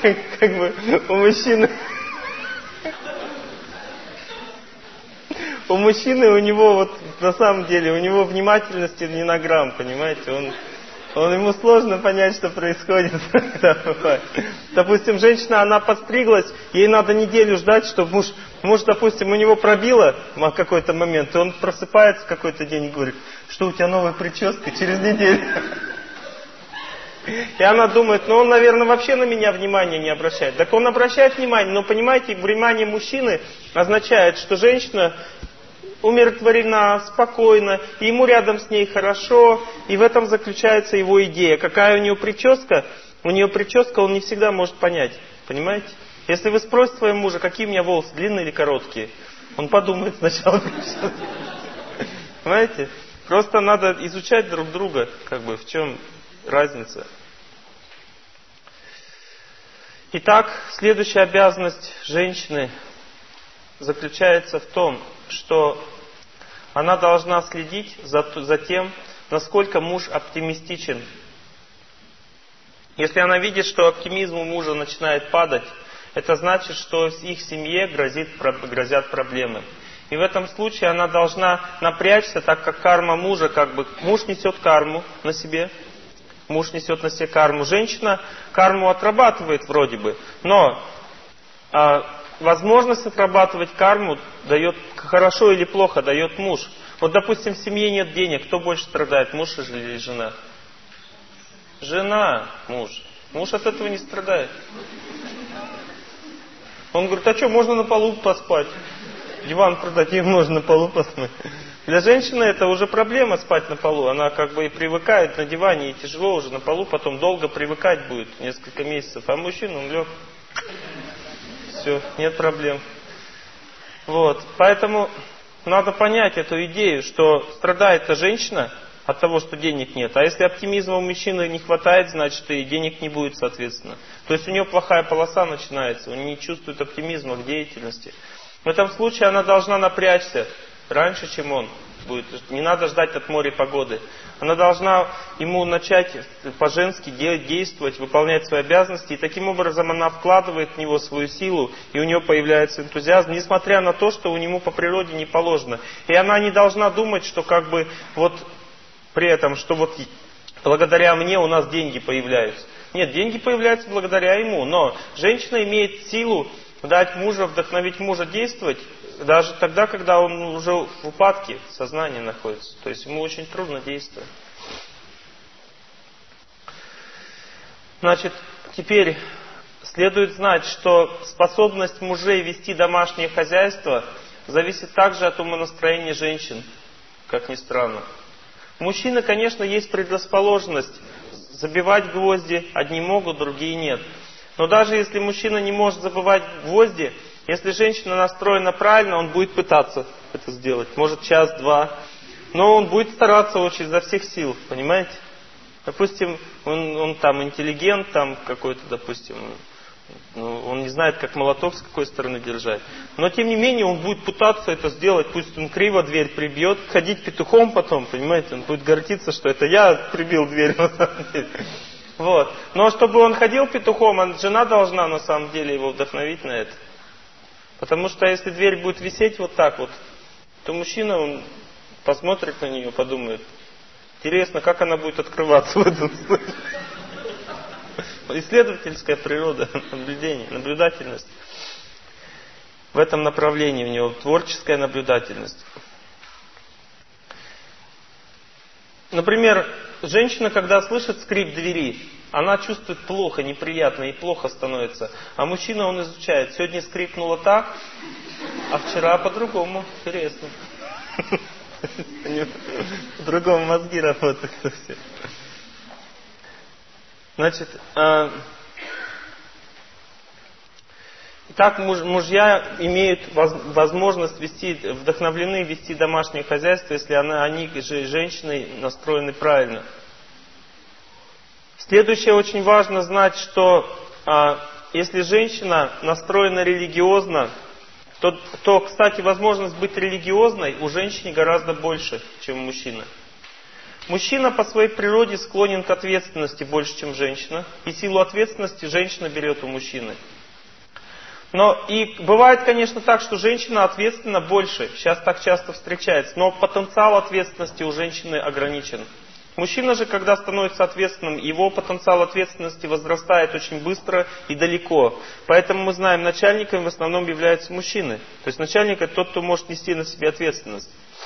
у мужчины у него на самом деле, у него внимательности не на грамм, понимаете? Ему сложно понять, что происходит. Допустим, женщина, она подстриглась, ей надо неделю ждать, чтобы муж, допустим, у него пробило в какой-то момент, и он просыпается в какой-то день и говорит, что у тебя новая прическа через неделю. И она думает, он, наверное, вообще на меня внимания не обращает. Так он обращает внимание, но, понимаете, внимание мужчины означает, что женщина умиротворена, спокойна, и ему рядом с ней хорошо, и в этом заключается его идея. Какая у нее прическа, он не всегда может понять, понимаете? Если вы спросите своего мужа, какие у меня волосы, длинные или короткие, он подумает сначала. Понимаете? Просто надо изучать друг друга, в чем разница. Итак, следующая обязанность женщины заключается в том, что она должна следить за тем, насколько муж оптимистичен. Если она видит, что оптимизм у мужа начинает падать, это значит, что в их семье грозят проблемы. И в этом случае она должна напрячься, так как карма мужа, муж несет карму на себе, муж несет на себе карму. Женщина карму отрабатывает вроде бы, но возможность отрабатывать карму дает хорошо или плохо, дает муж. Вот, допустим, в семье нет денег, кто больше страдает, муж или жена? Жена, муж. Муж от этого не страдает. Он говорит, а что, можно на полу поспать? Диван продадим, можно на полу поспать. Для женщины это уже проблема спать на полу. Она и привыкает на диване, и тяжело уже на полу, потом долго привыкать будет, несколько месяцев. А мужчина, он лег. Все, нет проблем. Вот. Поэтому надо понять эту идею, что страдает-то женщина от того, что денег нет. А если оптимизма у мужчины не хватает, значит и денег не будет, соответственно. То есть у нее плохая полоса начинается, он не чувствует оптимизма к деятельности. В этом случае она должна напрячься раньше, чем он будет. Не надо ждать от моря погоды. Она должна ему начать по-женски действовать, выполнять свои обязанности. И таким образом она вкладывает в него свою силу, и у нее появляется энтузиазм, несмотря на то, что у него по природе не положено. И она не должна думать, что как бы вот при этом, что вот благодаря мне у нас деньги появляются. Нет, деньги появляются благодаря ему. Но женщина имеет силу дать мужа, вдохновить мужа действовать, даже тогда, когда он уже в упадке сознания находится. То есть ему очень трудно действовать. Значит, теперь следует знать, что способность мужей вести домашнее хозяйство зависит также от умонастроения женщин, как ни странно. У мужчины, конечно, есть предрасположенность забивать гвозди, одни могут, другие нет. Но даже если мужчина не может забивать гвозди, если женщина настроена правильно, он будет пытаться это сделать. Может час-два. Но он будет стараться очень изо всех сил, понимаете? Допустим, он там интеллигент, там какой-то, допустим, он не знает, как молоток с какой стороны держать. Но тем не менее он будет пытаться это сделать. Пусть он криво дверь прибьет, ходить петухом потом, понимаете? Он будет гордиться, что это я прибил дверь на самом деле. Вот. Но чтобы он ходил петухом, жена должна на самом деле его вдохновить на это. Потому что если дверь будет висеть вот так вот, то мужчина, он посмотрит на нее, подумает, интересно, как она будет открываться в этом случае. Исследовательская природа, наблюдение, наблюдательность. В этом направлении у него творческая наблюдательность. Например, женщина, когда слышит скрип двери, она чувствует плохо, неприятно, и плохо становится. А мужчина, он изучает. Сегодня скрипнуло так, а вчера по-другому. Интересно. По-другому мозги работают. Значит, так мужья имеют возможность вдохновлены вести домашнее хозяйство, если они женщины настроены правильно. Следующее очень важно знать, что если женщина настроена религиозно, то, кстати, возможность быть религиозной у женщины гораздо больше, чем у мужчины. Мужчина по своей природе склонен к ответственности больше, чем женщина. И силу ответственности женщина берет у мужчины. Но и бывает, конечно, так, что женщина ответственна больше. Сейчас так часто встречается. Но потенциал ответственности у женщины ограничен. Мужчина же, когда становится ответственным, его потенциал ответственности возрастает очень быстро и далеко. Поэтому мы знаем, начальниками в основном являются мужчины. То есть начальник — это тот, кто может нести на себе ответственность.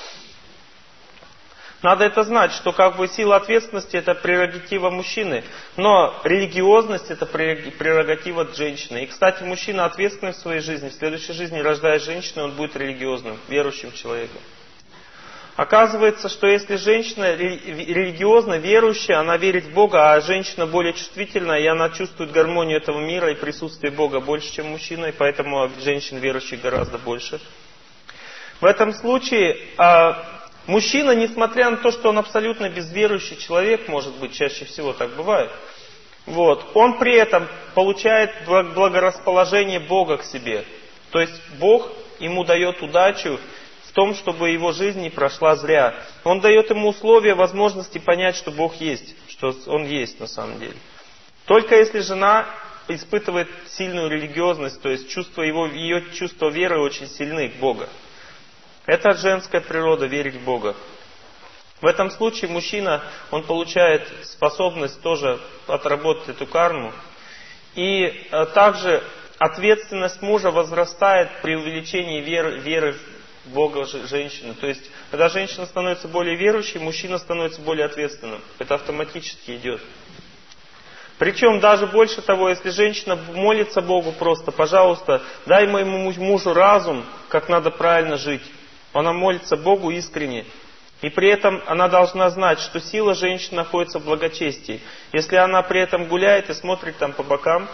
Надо это знать, что как бы сила ответственности — это прерогатива мужчины, но религиозность — это прерогатива женщины. И, кстати, мужчина ответственный в своей жизни, в следующей жизни, рождая женщину, он будет религиозным, верующим человеком. Оказывается, что если женщина религиозна, верующая, она верит в Бога, а женщина более чувствительная, и она чувствует гармонию этого мира и присутствие Бога больше, чем мужчина, и поэтому женщин верующих гораздо больше. В этом случае мужчина, несмотря на то, что он абсолютно безверующий человек, может быть, чаще всего так бывает, он при этом получает благорасположение Бога к себе. То есть Бог ему дает удачу в том, чтобы его жизнь не прошла зря. Он дает ему условия, возможности понять, что Бог есть, что Он есть на самом деле. Только если жена испытывает сильную религиозность, то есть ее чувства веры очень сильны к Богу. Это женская природа, верить в Бога. В этом случае мужчина, он получает способность тоже отработать эту карму. И также ответственность мужа возрастает при увеличении веры в Бога женщины. То есть, когда женщина становится более верующей, мужчина становится более ответственным. Это автоматически идет. Причем даже больше того, если женщина молится Богу просто, пожалуйста, дай моему мужу разум, как надо правильно жить. Она молится Богу искренне. И при этом она должна знать, что сила женщины находится в благочестии. Если она при этом гуляет и смотрит там по бокам,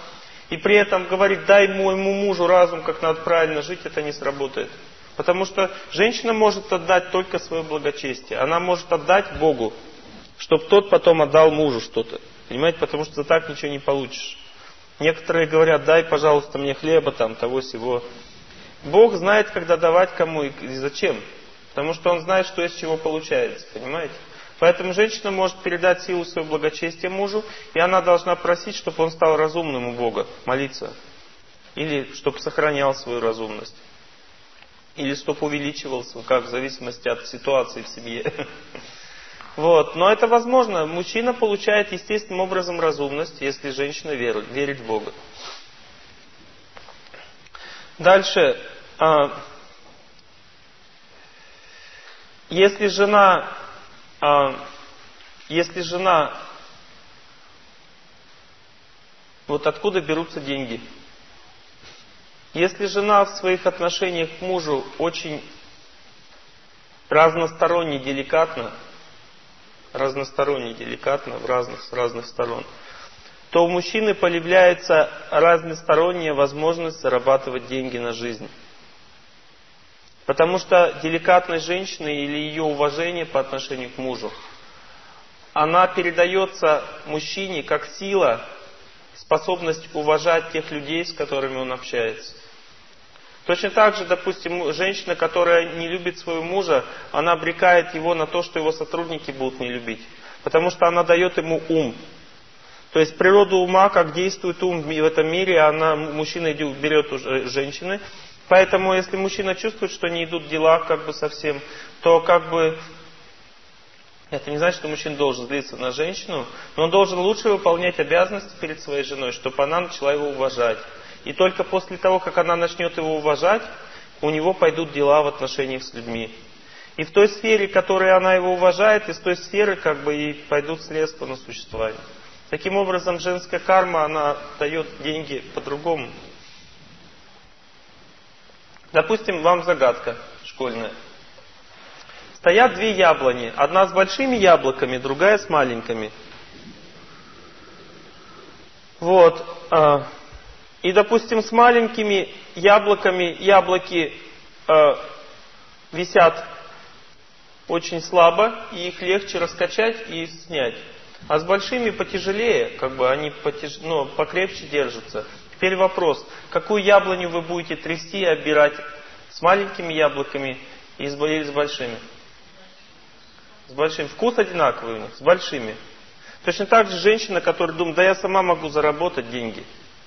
и при этом говорить, дай моему мужу разум, как надо правильно жить, это не сработает. Потому что женщина может отдать только свое благочестие. Она может отдать Богу, чтобы тот потом отдал мужу что-то. Понимаете, потому что так ничего не получишь. Некоторые говорят, дай, пожалуйста, мне хлеба, там, того-сего. Бог знает, когда давать кому и зачем. Потому что Он знает, что из чего получается. Понимаете? Поэтому женщина может передать силу своего благочестия мужу, и она должна просить, чтобы он стал разумным у Бога, молиться. Или чтобы сохранял свою разумность. Или чтобы увеличивался, как в зависимости от ситуации в семье. Вот. Но это возможно. Мужчина получает естественным образом разумность, если женщина верит в Бога. Дальше. Если жена, вот откуда берутся деньги? Если жена в своих отношениях к мужу очень разносторонне деликатна с разных сторон, то у мужчины появляется разносторонняя возможность зарабатывать деньги на жизнь. Потому что деликатность женщины или ее уважение по отношению к мужу, она передается мужчине как сила, способность уважать тех людей, с которыми он общается. Точно так же, допустим, женщина, которая не любит своего мужа, она обрекает его на то, что его сотрудники будут не любить. Потому что она дает ему ум. То есть природу ума, как действует ум в этом мире, мужчина берет у женщины. Поэтому, если мужчина чувствует, что не идут дела как бы совсем, то как бы это не значит, что мужчина должен злиться на женщину, но он должен лучше выполнять обязанности перед своей женой, чтобы она начала его уважать. И только после того, как она начнет его уважать, у него пойдут дела в отношениях с людьми. И в той сфере, в которой она его уважает, из той сферы как бы и пойдут средства на существование. Таким образом, женская карма, она дает деньги по-другому. Допустим, вам загадка школьная. Стоят две яблони. Одна с большими яблоками, другая с маленькими. Вот. И, допустим, с маленькими яблоками яблоки висят очень слабо, и их легче раскачать и снять. А с большими потяжелее, как бы они покрепче держатся. Теперь вопрос, какую яблоню вы будете трясти и оббирать? С маленькими яблоками или с большими? С большими. Вкус одинаковый у них, с большими. Точно так же женщина, которая думает, да я сама могу заработать деньги.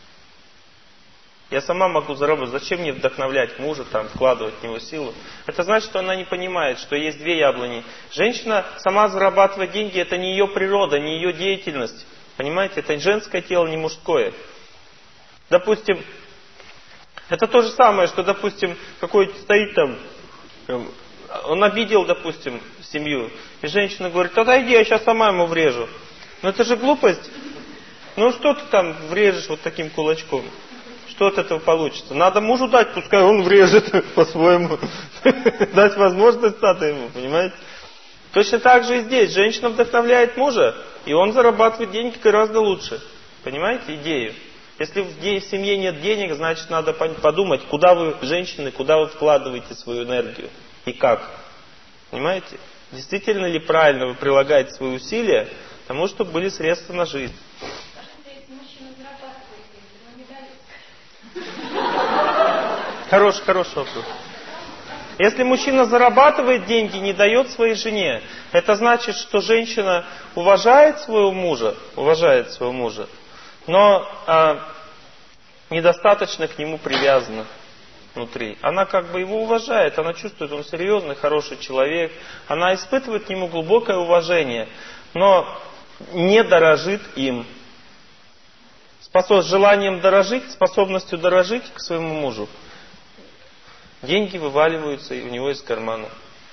Я сама могу заработать. Зачем мне вдохновлять мужа, вкладывать в него силу? Это значит, что она не понимает, что есть две яблони. Женщина сама зарабатывает деньги, это не ее природа, не ее деятельность. Понимаете, это женское тело, не мужское. Допустим, это то же самое, что, допустим, какой-то стоит он обидел, допустим, семью, и женщина говорит, отойди, я сейчас сама ему врежу. Но это же глупость. Ну что ты там врежешь вот таким кулачком? Что от этого получится? Надо мужу дать, пускай он врежет по-своему. Дать возможность надо ему, понимаете? Точно так же и здесь. Женщина вдохновляет мужа, и он зарабатывает деньги гораздо лучше. Понимаете идею? Если в семье нет денег, значит надо подумать, куда вы, женщины, куда вы вкладываете свою энергию и как. Понимаете? Действительно ли правильно вы прилагаете свои усилия к тому, чтобы были средства на жизнь? Хороший вопрос. Если мужчина зарабатывает деньги и не дает своей жене, это значит, что женщина уважает своего мужа, но недостаточно к нему привязана внутри. Она как бы его уважает, она чувствует, он серьезный, хороший человек, она испытывает к нему глубокое уважение, но не дорожит им. С желанием дорожить, способностью дорожить к своему мужу. Деньги вываливаются у него из кармана.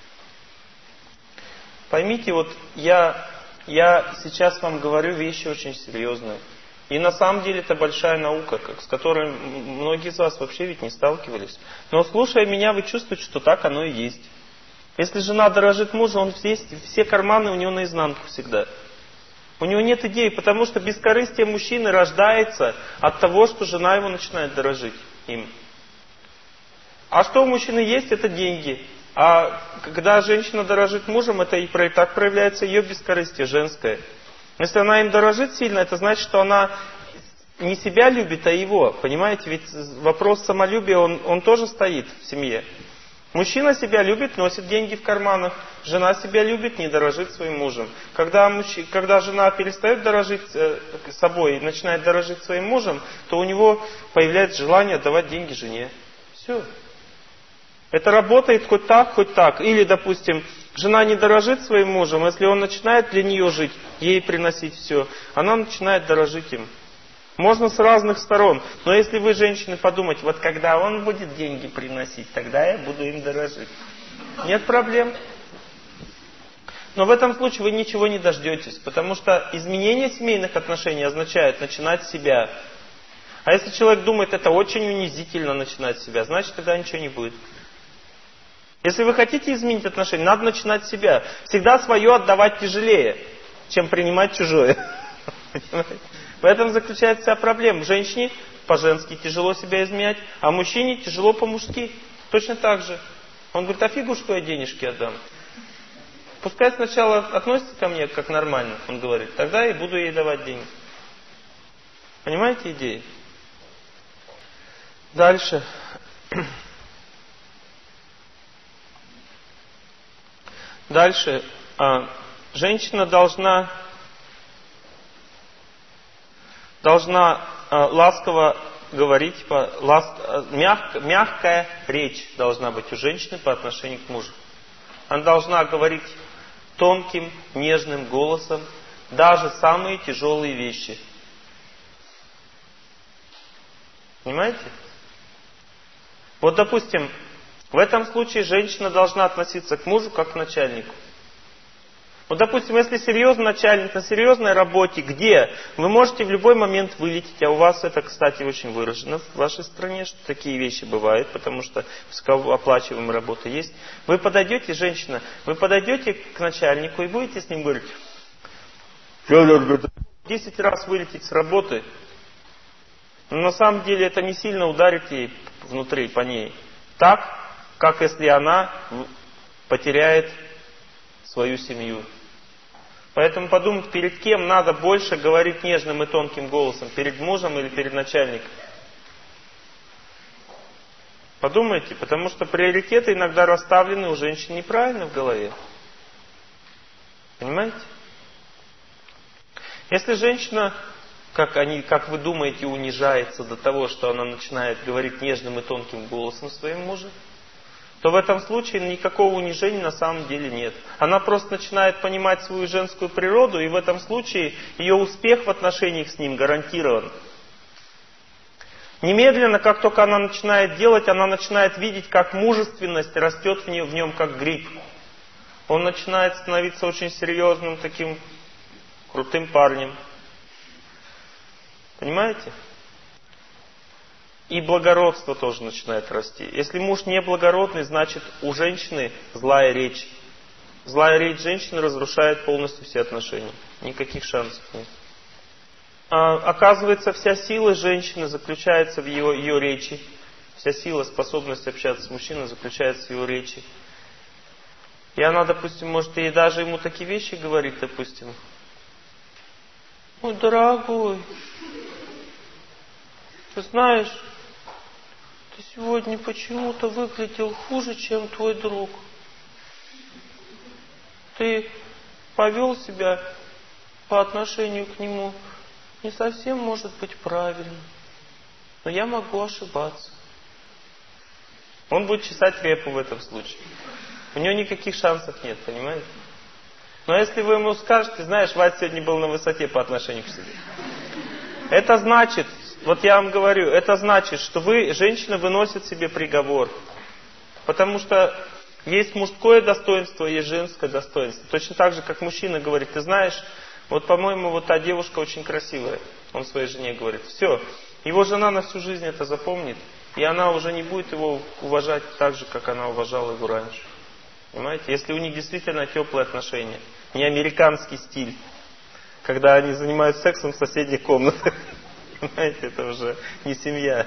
Поймите, вот я сейчас вам говорю вещи очень серьезные. И на самом деле это большая наука, с которой многие из вас вообще ведь не сталкивались. Но слушая меня, вы чувствуете, что так оно и есть. Если жена дорожит мужу, все карманы у него наизнанку всегда. У него нет идей, потому что бескорыстие мужчины рождается от того, что жена его начинает дорожить им. А что у мужчины есть, это деньги. А когда женщина дорожит мужем, это и так проявляется ее бескорыстие женское. Если она им дорожит сильно, это значит, что она не себя любит, а его. Понимаете, ведь вопрос самолюбия, он тоже стоит в семье. Мужчина себя любит, носит деньги в карманах. Жена себя любит, не дорожит своим мужем. Когда жена перестает дорожить собой и начинает дорожить своим мужем, то у него появляется желание давать деньги жене. Все. Это работает хоть так, хоть так. Или, допустим, жена не дорожит своим мужем, если он начинает для нее жить, ей приносить все, она начинает дорожить им. Можно с разных сторон. Но если вы, женщины, подумаете, вот когда он будет деньги приносить, тогда я буду им дорожить. Нет проблем. Но в этом случае вы ничего не дождетесь, потому что изменение семейных отношений означает начинать с себя. А если человек думает, это очень унизительно начинать с себя, значит, тогда ничего не будет. Если вы хотите изменить отношения, надо начинать с себя. Всегда свое отдавать тяжелее, чем принимать чужое. В этом заключается вся проблема. Женщине по-женски тяжело себя изменять, а мужчине тяжело по-мужски. Точно так же. Он говорит, а фигу, что я денежки отдам. Пускай сначала относится ко мне как нормально, он говорит, тогда я буду ей давать деньги. Понимаете идею? Дальше. Дальше. Женщина должна ласково говорить, мягкая речь должна быть у женщины по отношению к мужу. Она должна говорить тонким, нежным голосом даже самые тяжелые вещи. Понимаете? Вот, допустим, в этом случае женщина должна относиться к мужу как к начальнику. Вот, допустим, если серьезный начальник на серьезной работе, где вы можете в любой момент вылететь, а у вас это, кстати, очень выражено в вашей стране, что такие вещи бывают, потому что высокооплачиваемая работа есть. Вы подойдете, женщина, вы подойдете к начальнику и будете с ним говорить, 10 раз вылететь с работы, но на самом деле это не сильно ударит ей внутри, по ней. Так, как если она потеряет свою семью. Поэтому подумать, перед кем надо больше говорить нежным и тонким голосом, перед мужем или перед начальником. Подумайте, потому что приоритеты иногда расставлены у женщин неправильно в голове. Понимаете? Если женщина, как вы думаете, унижается до того, что она начинает говорить нежным и тонким голосом своим мужем, то в этом случае никакого унижения на самом деле нет. Она просто начинает понимать свою женскую природу, и в этом случае ее успех в отношениях с ним гарантирован. Немедленно, как только она начинает делать, она начинает видеть, как мужественность растет в нем как гриб. Он начинает становиться очень серьезным, таким крутым парнем. Понимаете? И благородство тоже начинает расти. Если муж не благородный, значит у женщины злая речь. Злая речь женщины разрушает полностью все отношения. Никаких шансов нет. Оказывается, вся сила женщины заключается в ее речи. Вся сила, способность общаться с мужчиной заключается в его речи. И она, допустим, может и даже ему такие вещи говорит, допустим. Ой, дорогой, ты знаешь, ты сегодня почему-то выглядел хуже, чем твой друг. Ты повел себя по отношению к нему не совсем, может быть, правильно. Но я могу ошибаться. Он будет чесать репу в этом случае. У него никаких шансов нет, понимаете? Но если вы ему скажете, знаешь, Вася сегодня был на высоте по отношению к себе. Это значит, вот я вам говорю, это значит, что женщина выносит себе приговор. Потому что есть мужское достоинство, есть женское достоинство. Точно так же, как мужчина говорит, ты знаешь, вот, по-моему, вот та девушка очень красивая. Он своей жене говорит, все, его жена на всю жизнь это запомнит, и она уже не будет его уважать так же, как она уважала его раньше. Понимаете? Если у них действительно теплые отношения, не американский стиль. когда они занимаются сексом в соседних комнатах. Понимаете, это уже не семья.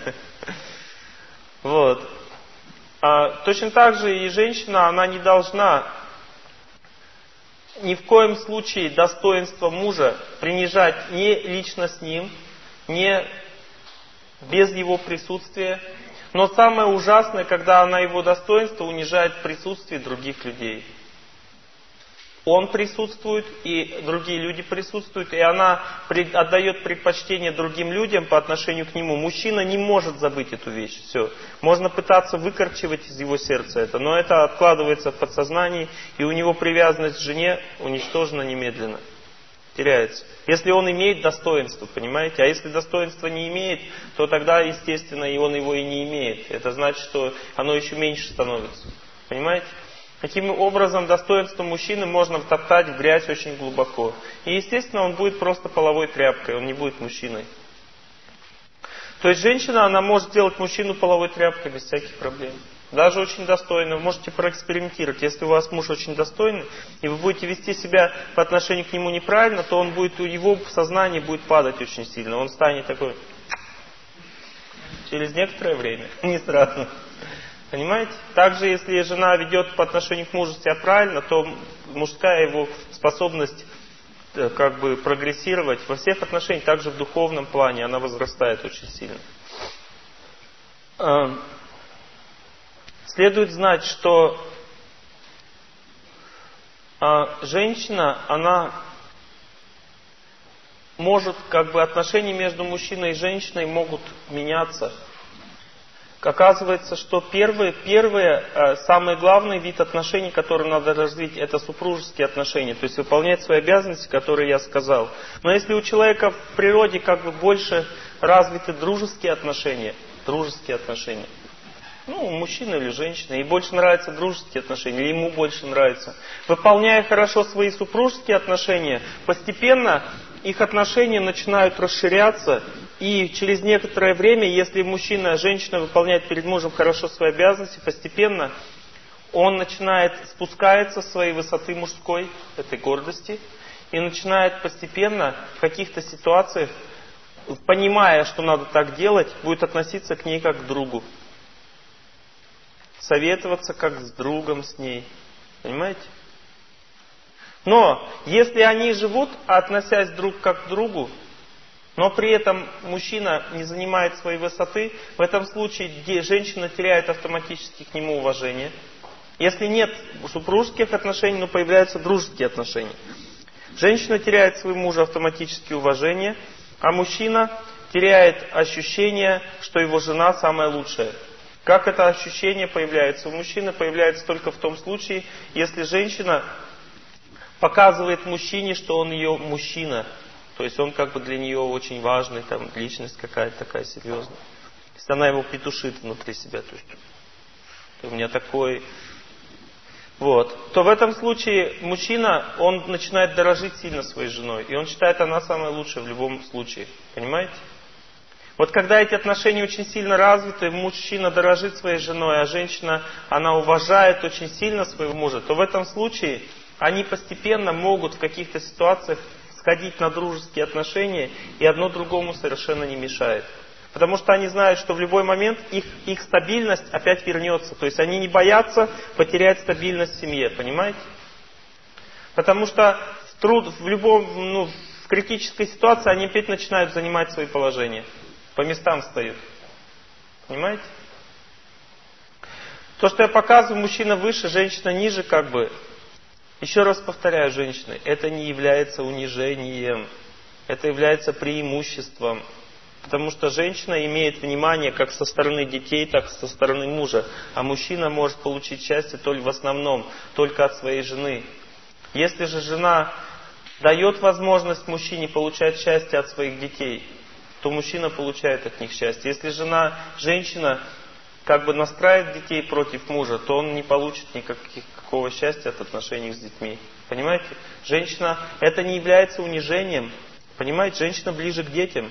Вот. Точно так же и женщина, она не должна ни в коем случае достоинство мужа принижать не лично с ним, не без его присутствия. Но самое ужасное, когда она его достоинство унижает в присутствии других людей. Он присутствует, и другие люди присутствуют, и она отдает предпочтение другим людям по отношению к нему. Мужчина не может забыть эту вещь. Все. Можно пытаться выкорчевать из его сердца это, но это откладывается в подсознании, и у него привязанность к жене уничтожена немедленно. Теряется. Если он имеет достоинство, понимаете? А если достоинства не имеет, то тогда, естественно, и он его и не имеет. Это значит, что оно еще меньше становится. Понимаете? Таким образом, достоинство мужчины можно втоптать в грязь очень глубоко. И, естественно, он будет просто половой тряпкой, он не будет мужчиной. То есть женщина, она может сделать мужчину половой тряпкой без всяких проблем. Даже очень достойно. Вы можете проэкспериментировать. Если у вас муж очень достойный, и вы будете вести себя по отношению к нему неправильно, то он будет, у него сознание будет падать очень сильно. Он станет такой через некоторое время, не сразу. Понимаете? Также, если жена ведет по отношению к мужу себя правильно, то мужская его способность как бы прогрессировать во всех отношениях, также в духовном плане, она возрастает очень сильно. Следует знать, что женщина, она может, как бы отношения между мужчиной и женщиной могут меняться. Оказывается, что первый, самый главный вид отношений, который надо развить, это супружеские отношения, то есть выполнять свои обязанности, которые я сказал. Но если у человека в природе как бы больше развиты дружеские отношения, ну, мужчина или женщина, ей больше нравятся дружеские отношения, или ему больше нравится. Выполняя хорошо свои супружеские отношения, постепенно их отношения начинают расширяться, и через некоторое время, если мужчина, женщина выполняет перед мужем хорошо свои обязанности, постепенно он начинает спускаться с своей высоты мужской, этой гордости, и начинает постепенно в каких-то ситуациях, понимая, что надо так делать, будет относиться к ней как к другу. Советоваться как с другом с ней. Понимаете? Но если они живут, относясь друг как к другу, но при этом мужчина не занимает своей высоты, в этом случае женщина теряет автоматически к нему уважение. Если нет супружеских отношений, но появляются дружеские отношения. Женщина теряет своему мужу автоматически уважение, а мужчина теряет ощущение, что его жена самая лучшая. Как это ощущение появляется? У мужчины появляется только в том случае, если женщина показывает мужчине, что он ее мужчина. То есть он как бы для нее очень важный, там личность какая-то такая серьезная. Если она его петушит внутри себя, то есть ты у меня такой, вот, то в этом случае мужчина, он начинает дорожить сильно своей женой. И он считает, она самая лучшая в любом случае. Понимаете? Вот когда эти отношения очень сильно развиты, мужчина дорожит своей женой, а женщина, она уважает очень сильно своего мужа, то в этом случае они постепенно могут в каких-то ситуациях сходить на дружеские отношения, и одно другому совершенно не мешает. Потому что они знают, что в любой момент их стабильность опять вернется. То есть они не боятся потерять стабильность в семье, понимаете? Потому что в критической ситуации они опять начинают занимать свои положения. По местам встают. Понимаете? То, что я показываю, мужчина выше, женщина ниже, как бы. Еще раз повторяю, женщины, это не является унижением. Это является преимуществом. Потому что женщина имеет внимание как со стороны детей, так и со стороны мужа. А мужчина может получить счастье в основном только от своей жены. Если же жена дает возможность мужчине получать счастье от своих детей, то мужчина получает от них счастье. Если женщина как бы настраивает детей против мужа, то он не получит никакого счастья от отношений с детьми. Понимаете? Женщина, это не является унижением. Понимаете? Женщина ближе к детям.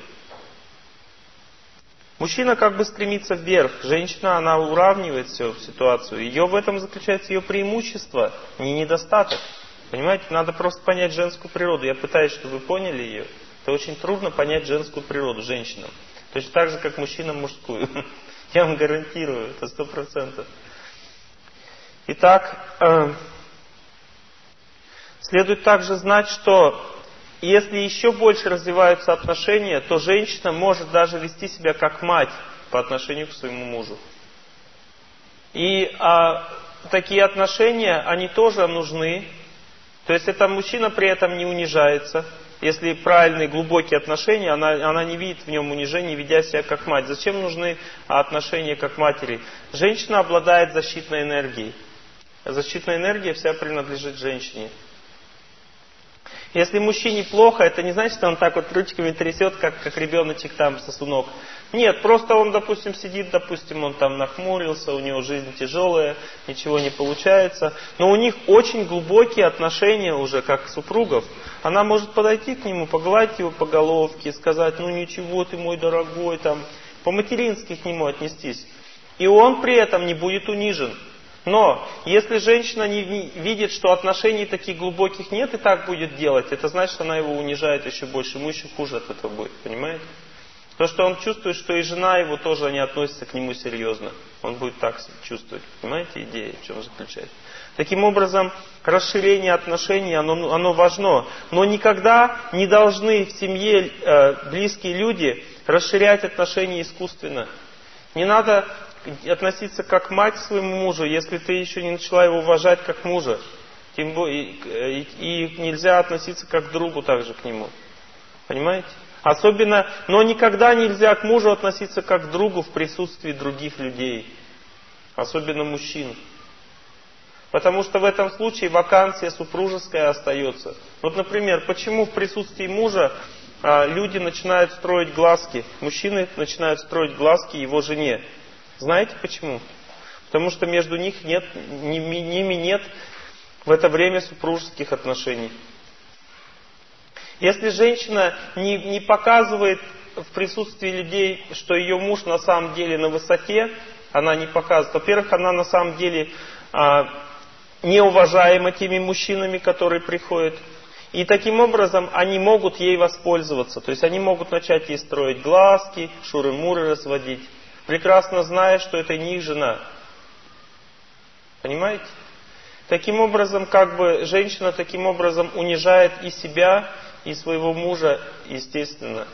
Мужчина как бы стремится вверх. Женщина, она уравнивает всю ситуацию. В этом заключается ее преимущество, не недостаток. Понимаете, надо просто понять женскую природу. Я пытаюсь, чтобы вы поняли ее. Это очень трудно понять женскую природу женщинам. Точно так же, как мужчинам мужскую. Я вам гарантирую, это 100%. Итак, следует также знать, что если еще больше развиваются отношения, то женщина может даже вести себя как мать по отношению к своему мужу. И такие отношения, они тоже нужны. То есть это мужчина при этом не унижается. Если правильные глубокие отношения, она не видит в нем унижения, ведя себя как мать. Зачем нужны отношения как матери? Женщина обладает защитной энергией. Защитная энергия вся принадлежит женщине. Если мужчине плохо, это не значит, что он так вот ручками трясет, как ребеночек там, сосунок. Нет, просто он, допустим, сидит, он там нахмурился, у него жизнь тяжелая, ничего не получается. Но у них очень глубокие отношения уже, как супругов. Она может подойти к нему, погладить его по головке, сказать, ну ничего ты мой дорогой, там, по-матерински к нему отнестись. И он при этом не будет унижен. Но если женщина не видит, что отношений таких глубоких нет и так будет делать, это значит, что она его унижает еще больше, ему еще хуже от этого будет, понимаете? То, что он чувствует, что и жена его тоже не относится к нему серьезно. Он будет так чувствовать, понимаете, идея в чем заключается. Таким образом, расширение отношений, оно важно. Но никогда не должны в семье близкие люди расширять отношения искусственно. Не надо относиться как мать к своему мужу, если ты еще не начала его уважать как мужа. И нельзя относиться как к другу также к нему. Понимаете? Особенно, но никогда нельзя к мужу относиться как к другу в присутствии других людей. Особенно мужчин. Потому что в этом случае вакансия супружеская остается. Вот, например, почему в присутствии мужа люди начинают строить глазки, мужчины начинают строить глазки его жене. Знаете почему? Потому что между ними нет в это время супружеских отношений. Если женщина не показывает в присутствии людей, что ее муж на самом деле на высоте, она не показывает. Во-первых, она на самом деле неуважаема теми мужчинами, которые приходят. И таким образом они могут ей воспользоваться. То есть они могут начать ей строить глазки, шуры-муры разводить. Прекрасно зная, что это не их жена. Понимаете? Таким образом, женщина таким образом унижает и себя, и своего мужа, естественно.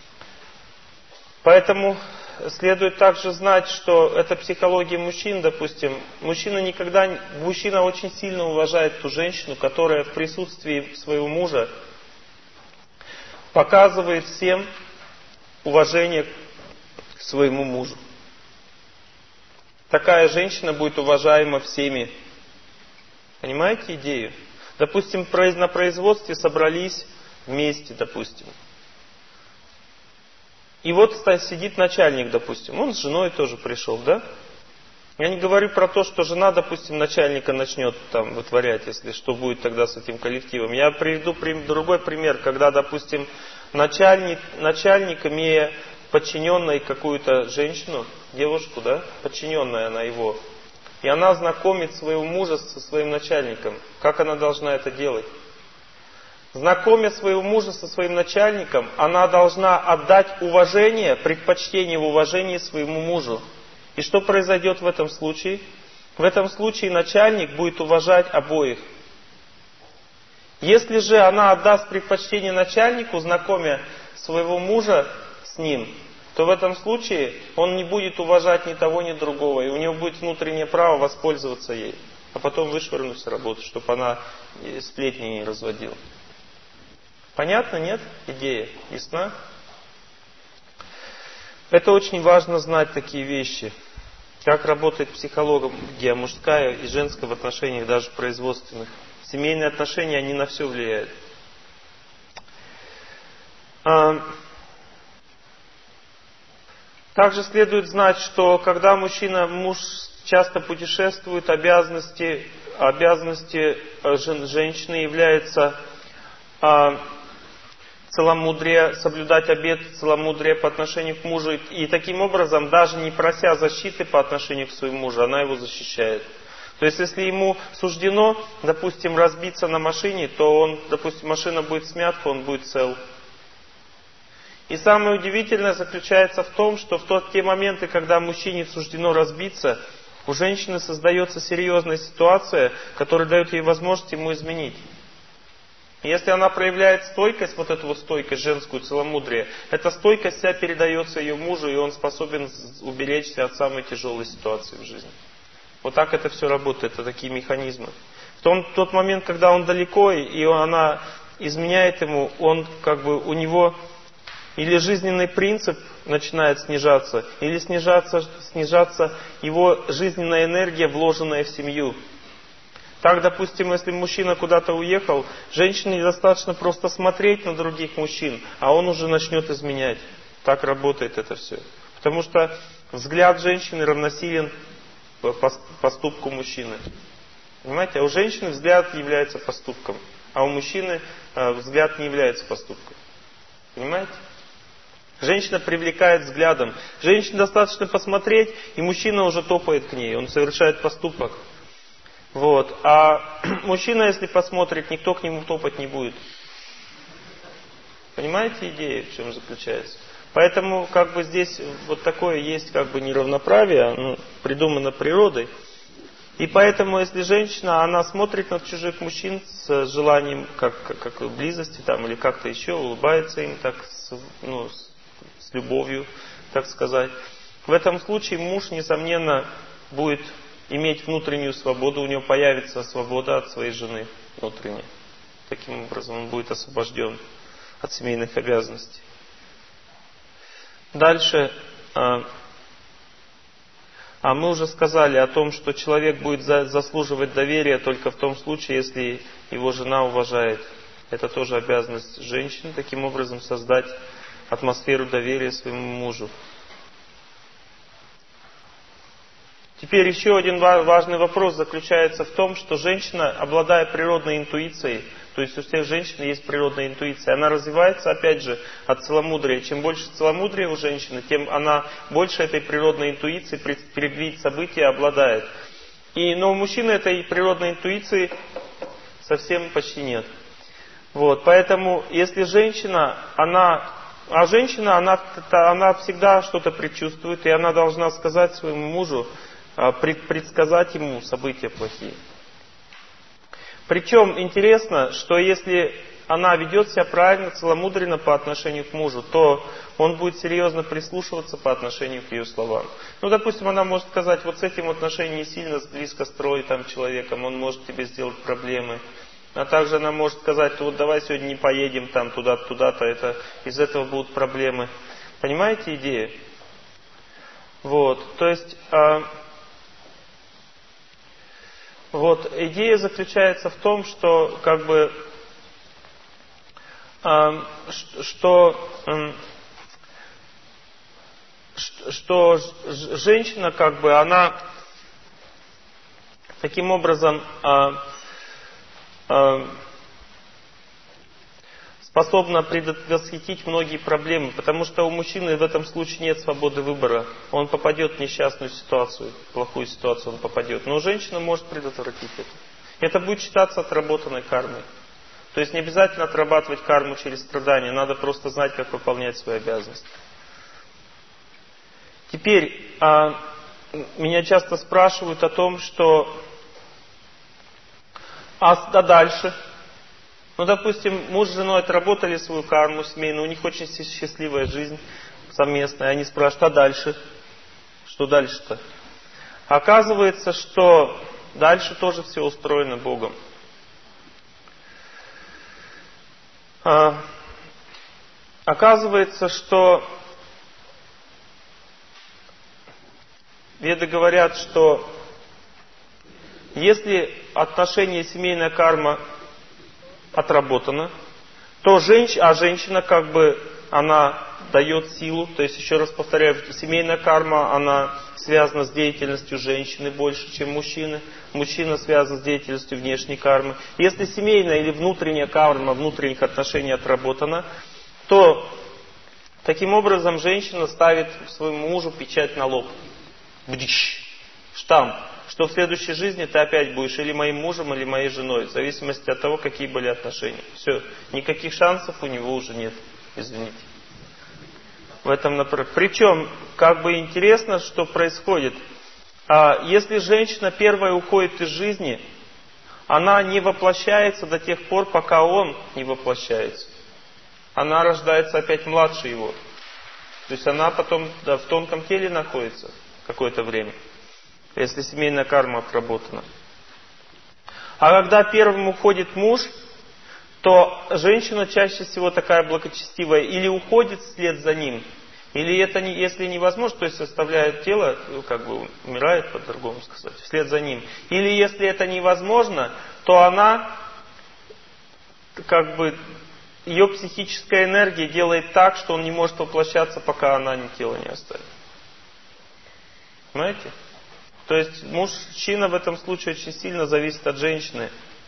Поэтому следует также знать, что это психология мужчин, допустим. Мужчина очень сильно уважает ту женщину, которая в присутствии своего мужа показывает всем уважение к своему мужу. Такая женщина будет уважаема всеми. Понимаете идею? Допустим, на производстве собрались вместе, допустим. И вот сидит начальник, допустим. Он с женой тоже пришел, да? Я не говорю про то, что жена, допустим, начальника начнет там вытворять, если что будет тогда с этим коллективом. Я приведу другой пример, когда, допустим, начальник, имея подчиненной какую-то женщину, девушку, да, подчиненная она его, и она знакомит своего мужа со своим начальником. Как она должна это делать? Знакомя своего мужа со своим начальником, она должна отдать уважение, предпочтение в уважении своему мужу. И что произойдет в этом случае? В этом случае начальник будет уважать обоих. Если же она отдаст предпочтение начальнику, знакомя своего мужа с ним, то в этом случае он не будет уважать ни того, ни другого. И у него будет внутреннее право воспользоваться ей. А потом вышвырнуть с работы, чтобы она сплетни не разводила. Понятно, нет? Идея ясна? Это очень важно знать такие вещи. Как работает психология мужская и женская в отношениях даже производственных. Семейные отношения, они на все влияют. Также следует знать, что когда муж часто путешествует, обязанности женщины являются целомудрие, соблюдать обет целомудрия по отношению к мужу. И таким образом, даже не прося защиты по отношению к своему мужу, она его защищает. То есть, если ему суждено, допустим, разбиться на машине, то он, допустим, машина будет смята, он будет цел. И самое удивительное заключается в том, что в те моменты, когда мужчине суждено разбиться, у женщины создается серьезная ситуация, которая дает ей возможность ему изменить. И если она проявляет стойкость, вот эту вот стойкость женскую, целомудрие, эта стойкость вся передается ее мужу, и он способен уберечься от самой тяжелой ситуации в жизни. Вот так это все работает, это такие механизмы. В тот момент, когда он далеко, и она изменяет ему, он у него или жизненный принцип начинает снижаться, или снижаться его жизненная энергия, вложенная в семью. Так, допустим, если мужчина куда-то уехал, женщине недостаточно просто смотреть на других мужчин, а он уже начнет изменять. Так работает это все. Потому что взгляд женщины равносилен поступку мужчины. Понимаете? А у женщины взгляд является поступком, а у мужчины взгляд не является поступком. Понимаете? Женщина привлекает взглядом. Женщине достаточно посмотреть, и мужчина уже топает к ней, он совершает поступок. Вот. А мужчина, если посмотрит, никто к нему топать не будет. Понимаете идея, в чем заключается? Поэтому здесь вот такое есть неравноправие, придумано природой. И поэтому, если женщина, она смотрит на чужих мужчин с желанием как близости или как-то еще, улыбается им с любовью, так сказать. В этом случае муж, несомненно, будет иметь внутреннюю свободу, у него появится свобода от своей жены внутренняя. Таким образом он будет освобожден от семейных обязанностей. Дальше, мы уже сказали о том, что человек будет заслуживать доверия только в том случае, если его жена уважает. Это тоже обязанность женщины, таким образом создать атмосферу доверия своему мужу. Теперь еще один важный вопрос заключается в том, что женщина, обладая природной интуицией, то есть у всех женщин есть природная интуиция, она развивается, опять же, от целомудрия. Чем больше целомудрия у женщины, тем она больше этой природной интуиции предвидеть события обладает. Но у мужчины этой природной интуиции совсем почти нет. Вот, поэтому, если женщина, она всегда что-то предчувствует, и она должна сказать своему мужу, предсказать ему события плохие. Причем интересно, что если она ведет себя правильно, целомудренно по отношению к мужу, то он будет серьезно прислушиваться по отношению к ее словам. Допустим, она может сказать, вот с этим отношением не сильно близко строй человеком, он может тебе сделать проблемы. А также она может сказать, вот давай сегодня не поедем туда-то, из этого будут проблемы. Понимаете идею? Вот, то есть, идея заключается в том, что что женщина она таким образом способна предотвратить многие проблемы, потому что у мужчины в этом случае нет свободы выбора. Он попадет в несчастную ситуацию, в плохую ситуацию он попадет. Но женщина может предотвратить это. Это будет считаться отработанной кармой. То есть не обязательно отрабатывать карму через страдания, надо просто знать, как выполнять свои обязанности. Теперь, меня часто спрашивают о том, что дальше? Допустим, муж с женой отработали свою карму семейную, у них очень счастливая жизнь совместная. Они спрашивают, а дальше? Что дальше-то? Оказывается, что дальше тоже все устроено Богом. Оказывается, что веды говорят, что если отношения семейная карма отработана, то женщина она дает силу, то есть, еще раз повторяю, семейная карма, она связана с деятельностью женщины больше, чем мужчины. Мужчина связан с деятельностью внешней кармы. Если семейная или внутренняя карма внутренних отношений отработана, то таким образом женщина ставит своему мужу печать на лоб. Штамп. что в следующей жизни ты опять будешь или моим мужем, или моей женой, в зависимости от того, какие были отношения. Все, никаких шансов у него уже нет, извините. В этом направлении. Причем, как бы интересно, что происходит. Если женщина первая уходит из жизни, она не воплощается до тех пор, пока он не воплощается. Она рождается опять младше его. То есть она потом в тонком теле находится какое-то время, если семейная карма отработана. А когда первым уходит муж, то женщина чаще всего такая благочестивая или уходит вслед за ним, или это, если невозможно, то есть оставляет тело, как бы умирает, по-другому сказать, вслед за ним. Или если это невозможно, то она, как бы, ее психическая энергия делает так, что он не может воплощаться, пока она тело не оставит. Понимаете? То есть мужчина в этом случае очень сильно зависит от женщины.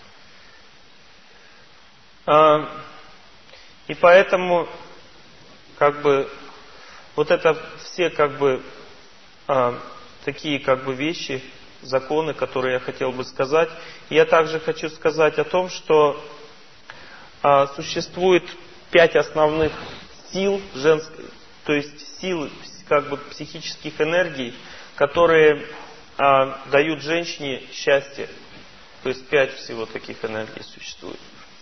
И поэтому, как бы, вот это все, как бы, такие, как бы, вещи, законы, которые я хотел бы сказать. Я также хочу сказать о том, что существует 5 основных сил женской, то есть сил, как бы, психических энергий, которые дают женщине счастье. То есть 5 всего таких энергий существует.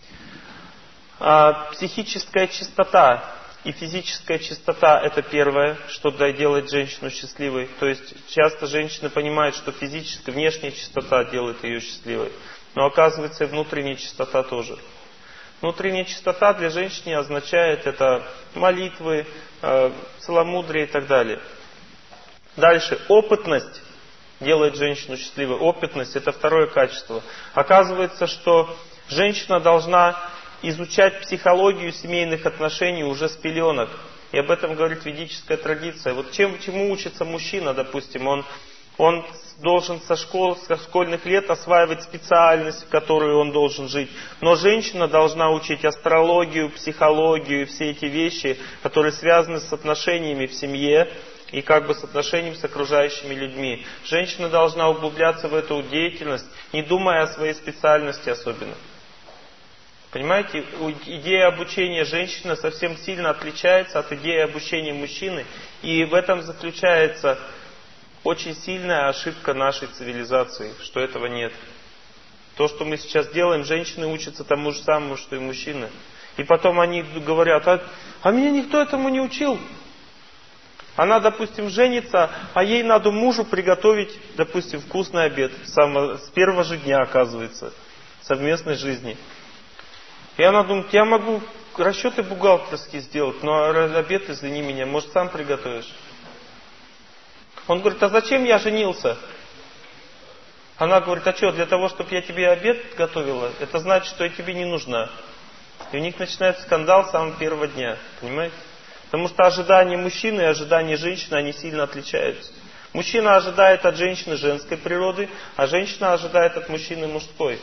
Психическая чистота и физическая чистота — это первое, что делает женщину счастливой. То есть часто женщины понимают, что физическая, внешняя чистота делает ее счастливой. Но оказывается и внутренняя чистота тоже. Внутренняя чистота для женщины означает это молитвы, целомудрие и так далее. Дальше. Опытность делает женщину счастливой. Опытность — это второе качество. Оказывается, что женщина должна изучать психологию семейных отношений уже с пеленок. И об этом говорит ведическая традиция. Вот чему учится мужчина, допустим, он должен со школьных лет осваивать специальность, в которой он должен жить. Но женщина должна учить астрологию, психологию и все эти вещи, которые связаны с отношениями в семье и как бы с отношением с окружающими людьми. Женщина должна углубляться в эту деятельность, не думая о своей специальности особенно. Понимаете, идея обучения женщины совсем сильно отличается от идеи обучения мужчины. И в этом заключается очень сильная ошибка нашей цивилизации, что этого нет. То, что мы сейчас делаем, женщины учатся тому же самому, что и мужчины. И потом они говорят, а меня никто этому не учил. Она, допустим, женится, а ей надо мужу приготовить, допустим, вкусный обед. С первого же дня, оказывается, совместной жизни. И она думает, я могу расчеты бухгалтерские сделать, но обед, извини меня, может, сам приготовишь? Он говорит, а зачем я женился? Она говорит, а что, для того, чтобы я тебе обед готовила? Это значит, что я тебе не нужна. И у них начинается скандал с самого первого дня, понимаете? Потому что ожидания мужчины и ожидания женщины, они сильно отличаются. Мужчина ожидает от женщины женской природы, а женщина ожидает от мужчины мужской.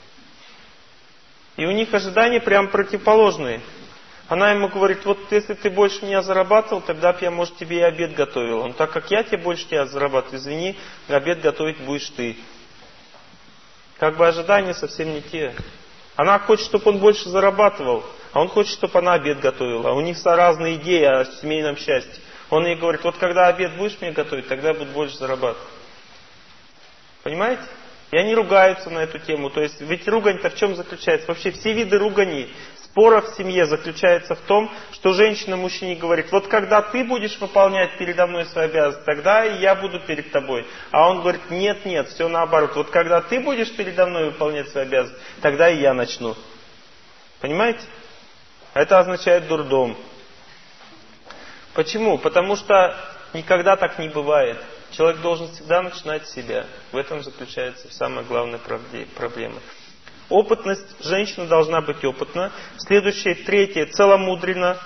И у них ожидания прям противоположные. Она ему говорит, вот если ты больше меня зарабатывал, тогда бы я, может, тебе и обед готовил. Он, так как я тебе больше тебя зарабатываю, извини, обед готовить будешь ты. Как бы ожидания совсем не те. Она хочет, чтобы он больше зарабатывал, а он хочет, чтобы она обед готовила. У них разные идеи о семейном счастье. Он ей говорит, вот когда обед будешь мне готовить, тогда я буду больше зарабатывать. Понимаете? И они ругаются на эту тему. То есть, ведь ругань-то в чем заключается? Вообще все виды ругани, споров в семье заключается в том, что женщина мужчине говорит, вот когда ты будешь выполнять передо мной свои обязанности, тогда и я буду перед тобой. А он говорит, нет, все наоборот. Вот когда ты будешь передо мной выполнять свои обязанности, тогда и я начну. Понимаете? Это означает дурдом. Почему? Потому что никогда так не бывает. Человек должен всегда начинать с себя. В этом заключается самая главная проблема. Опытность. Женщина должна быть опытна. Следующее, третье, целомудренно.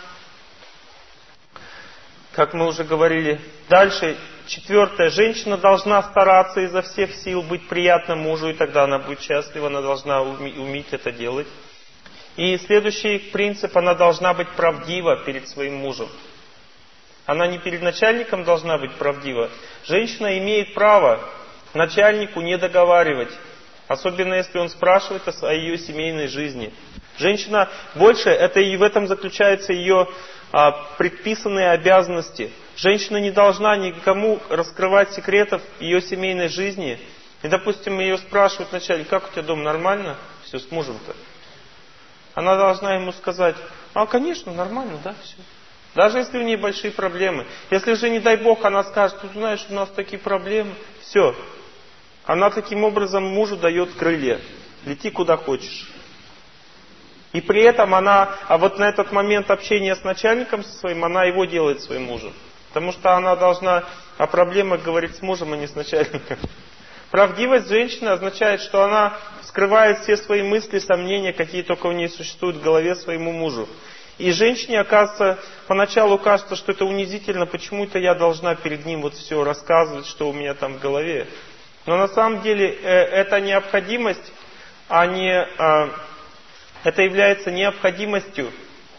Как мы уже говорили. Дальше, четвертое, женщина должна стараться изо всех сил быть приятна мужу, и тогда она будет счастлива, она должна уметь это делать. И следующий принцип, она должна быть правдива перед своим мужем. Она не перед начальником должна быть правдива. Женщина имеет право начальнику не договаривать. Особенно если он спрашивает о ее семейной жизни. Женщина больше, это и в этом заключаются ее предписанные обязанности. Женщина не должна никому раскрывать секретов ее семейной жизни. И, допустим, ее спрашивают начальник: как у тебя дом, нормально? Все, с мужем-то. Она должна ему сказать: конечно, нормально, да, все. Даже если у нее большие проблемы. Если же, не дай Бог, она скажет: знаешь, у нас такие проблемы, все. Она таким образом мужу дает крылья. Лети куда хочешь. И при этом она, вот на этот момент общения с начальником со своим, она его делает своим мужем. Потому что она должна о проблемах говорить с мужем, а не с начальником. Правдивость женщины означает, что она скрывает все свои мысли, сомнения, какие только у нее существуют в голове, своему мужу. И женщине, оказывается, поначалу кажется, что это унизительно, почему это я должна перед ним вот все рассказывать, что у меня там в голове. Но на самом деле это необходимость, а не... Это является необходимостью.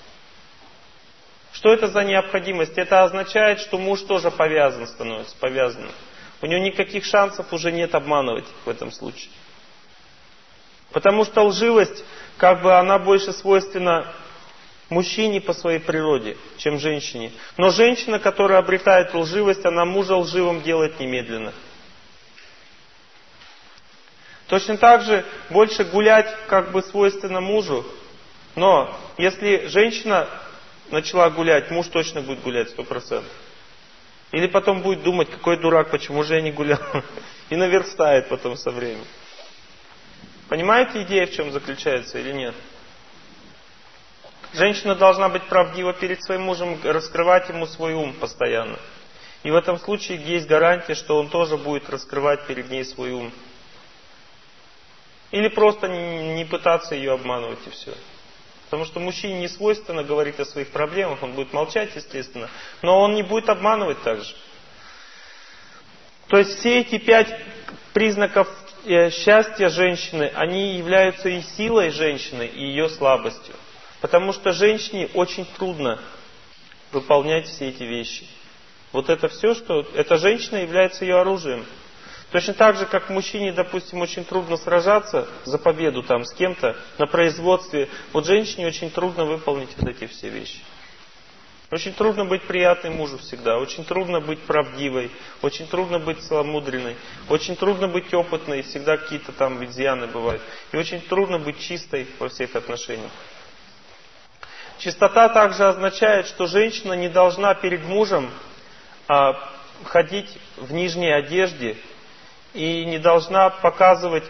Что это за необходимость? Это означает, что муж тоже повязан становится, повязанным. У него никаких шансов уже нет обманывать в этом случае. Потому что лживость, она больше свойственна мужчине по своей природе, чем женщине. Но женщина, которая обретает лживость, она мужа лживым делает немедленно. Точно так же больше гулять свойственно мужу. Но если женщина начала гулять, муж точно будет гулять 100%. Или потом будет думать: какой дурак, почему же я не гулял. И наверстает потом со временем. Понимаете, идея в чем заключается или нет? Женщина должна быть правдива перед своим мужем, раскрывать ему свой ум постоянно. И в этом случае есть гарантия, что он тоже будет раскрывать перед ней свой ум. Или просто не пытаться ее обманывать и все. Потому что мужчине не свойственно говорить о своих проблемах, он будет молчать, естественно, но он не будет обманывать также. То есть все эти 5 признаков счастья женщины, они являются и силой женщины, и ее слабостью. Потому что женщине очень трудно выполнять все эти вещи. Вот это все, что... Эта женщина является ее оружием. Точно так же, как мужчине, допустим, очень трудно сражаться за победу там с кем-то на производстве. Вот женщине очень трудно выполнить вот эти все вещи. Очень трудно быть приятной мужу всегда. Очень трудно быть правдивой. Очень трудно быть целомудренной. Очень трудно быть опытной. Всегда какие-то там изъяны бывают. И очень трудно быть чистой во всех отношениях. Чистота также означает, что женщина не должна перед мужем ходить в нижней одежде. И не должна показывать,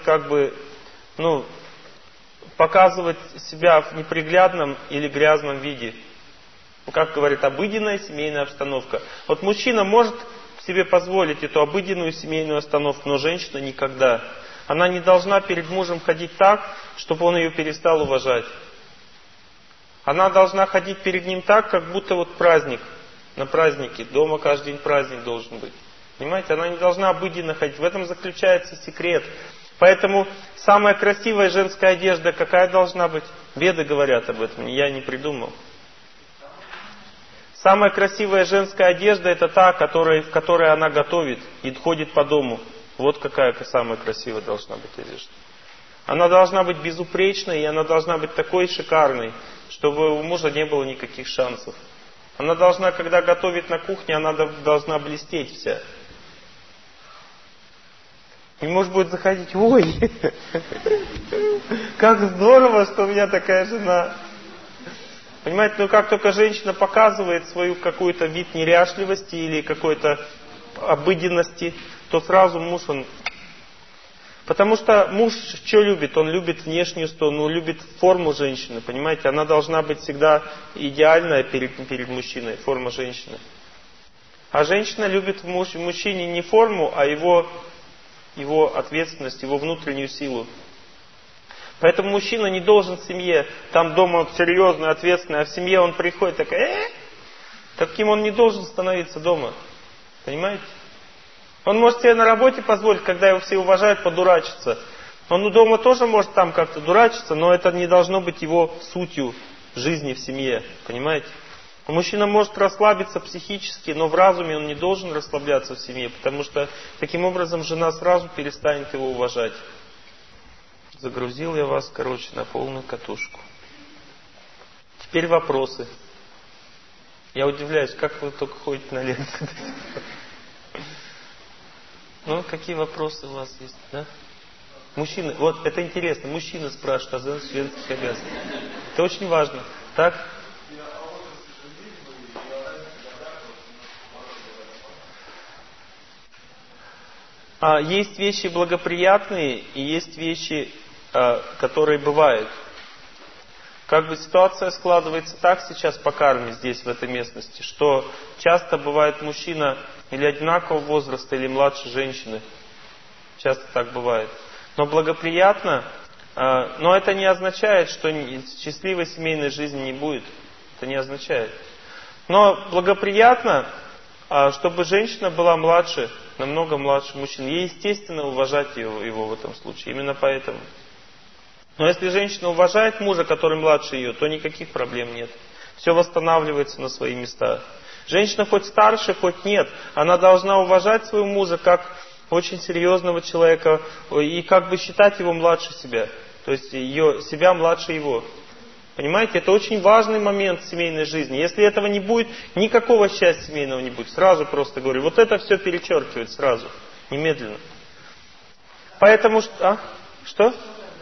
показывать себя в неприглядном или грязном виде. Как говорит, обыденная семейная обстановка. Вот мужчина может себе позволить эту обыденную семейную обстановку, но женщина никогда. Она не должна перед мужем ходить так, чтобы он ее перестал уважать. Она должна ходить перед ним так, как будто вот праздник. На празднике. Дома каждый день праздник должен быть. Понимаете, она не должна обыденно ходить. В этом заключается секрет. Поэтому самая красивая женская одежда какая должна быть? Веды говорят об этом, я не придумал. Самая красивая женская одежда это та, в которой она готовит и ходит по дому. Вот какая самая красивая должна быть одежда. Она должна быть безупречной, и она должна быть такой шикарной, чтобы у мужа не было никаких шансов. Она должна, когда готовит на кухне, она должна блестеть вся. И муж будет заходить: ой, как здорово, что у меня такая жена. Понимаете, как только женщина показывает свою какой-то вид неряшливости или какой-то обыденности, то сразу муж, Потому что муж что любит? Он любит внешнюю сторону, он любит форму женщины, понимаете? Она должна быть всегда идеальная перед мужчиной, форма женщины. А женщина любит в мужчине не форму, а его ответственность, его внутреннюю силу. Поэтому мужчина не должен в семье, там дома серьезный, ответственный, а в семье он приходит таким он не должен становиться дома. Понимаете? Он может себе на работе позволить, когда его все уважают, подурачиться. Он дома тоже может там как-то дурачиться, но это не должно быть его сутью жизни в семье. Понимаете? Мужчина может расслабиться психически, но в разуме он не должен расслабляться в семье, потому что таким образом жена сразу перестанет его уважать. Загрузил я вас, на полную катушку. Теперь вопросы. Я удивляюсь, как вы только ходите на лекции. Ну, какие вопросы у вас есть, да? Мужчины, вот это интересно, мужчина спрашивает о женских обязанностях. Это очень важно. Так? Есть вещи благоприятные и есть вещи, которые бывают. Как бы ситуация складывается так сейчас по карме здесь, в этой местности, что часто бывает мужчина или одинакового возраста, или младше женщины. Часто так бывает. Но благоприятно, но это не означает, что счастливой семейной жизни не будет. Это не означает. Но благоприятно, чтобы женщина была младше, намного младше мужчин. Ей естественно уважать его в этом случае. Именно поэтому. Но если женщина уважает мужа, который младше ее, то никаких проблем нет. Все восстанавливается на свои места. Женщина хоть старше, хоть нет, она должна уважать своего мужа как очень серьезного человека и как бы считать его младше себя. То есть себя младше его. Понимаете, это очень важный момент в семейной жизни. Если этого не будет, никакого счастья семейного не будет. Сразу просто говорю, вот это все перечеркивать сразу, немедленно. Поэтому что? Что?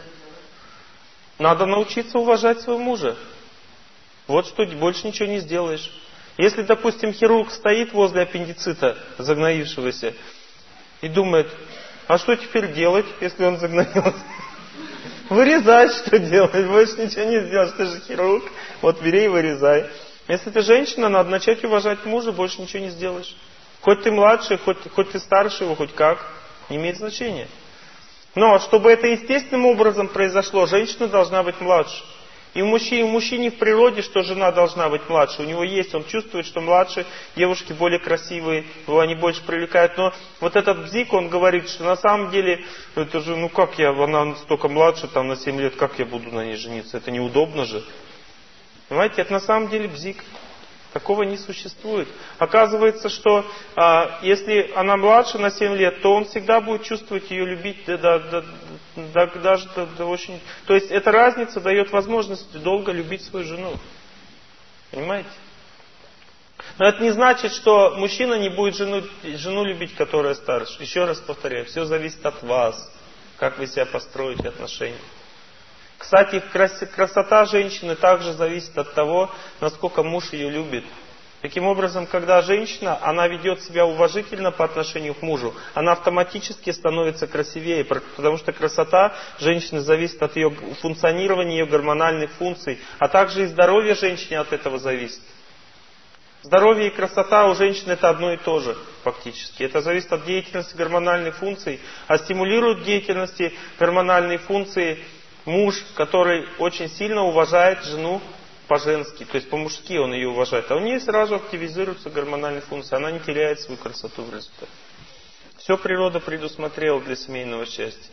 Надо научиться уважать своего мужа. Вот что, больше ничего не сделаешь. Если, допустим, хирург стоит возле аппендицита, загноившегося, и думает, а что теперь делать, если он загноился? Вырезать, что делать? Больше ничего не сделаешь, ты же хирург. Вот бери и вырезай. Если ты женщина, надо начать уважать мужа, больше ничего не сделаешь. Хоть ты младший, хоть ты старше его, хоть как. Не имеет значения. Но чтобы это естественным образом произошло, женщина должна быть младше. И у мужчине в природе, что жена должна быть младше. У него есть, он чувствует, что младше девушки более красивые, его они больше привлекают. Но вот этот бзик, он говорит, что на самом деле, это же, она столько младше, там на 7 лет, как я буду на ней жениться? Это неудобно же. Понимаете, это на самом деле бзик. Такого не существует. Оказывается, что если она младше на 7 лет, то он всегда будет чувствовать ее, любить, даже очень... То есть эта разница дает возможность долго любить свою жену. Понимаете? Но это не значит, что мужчина не будет жену любить, которая старше. Еще раз повторяю, все зависит от вас, как вы себя построите отношения. Кстати, красота женщины также зависит от того, насколько муж ее любит. Таким образом, когда женщина, она ведет себя уважительно по отношению к мужу, она автоматически становится красивее, потому что красота женщины зависит от ее функционирования, ее гормональных функций, а также и здоровье женщины от этого зависит. Здоровье и красота у женщины это одно и то же, фактически. Это зависит от деятельности гормональных функций, а стимулирует деятельности гормональные функции муж, который очень сильно уважает жену по-женски, то есть по-мужски он ее уважает, а у нее сразу активизируются гормональные функции, она не теряет свою красоту в результате. Все природа предусмотрела для семейного счастья.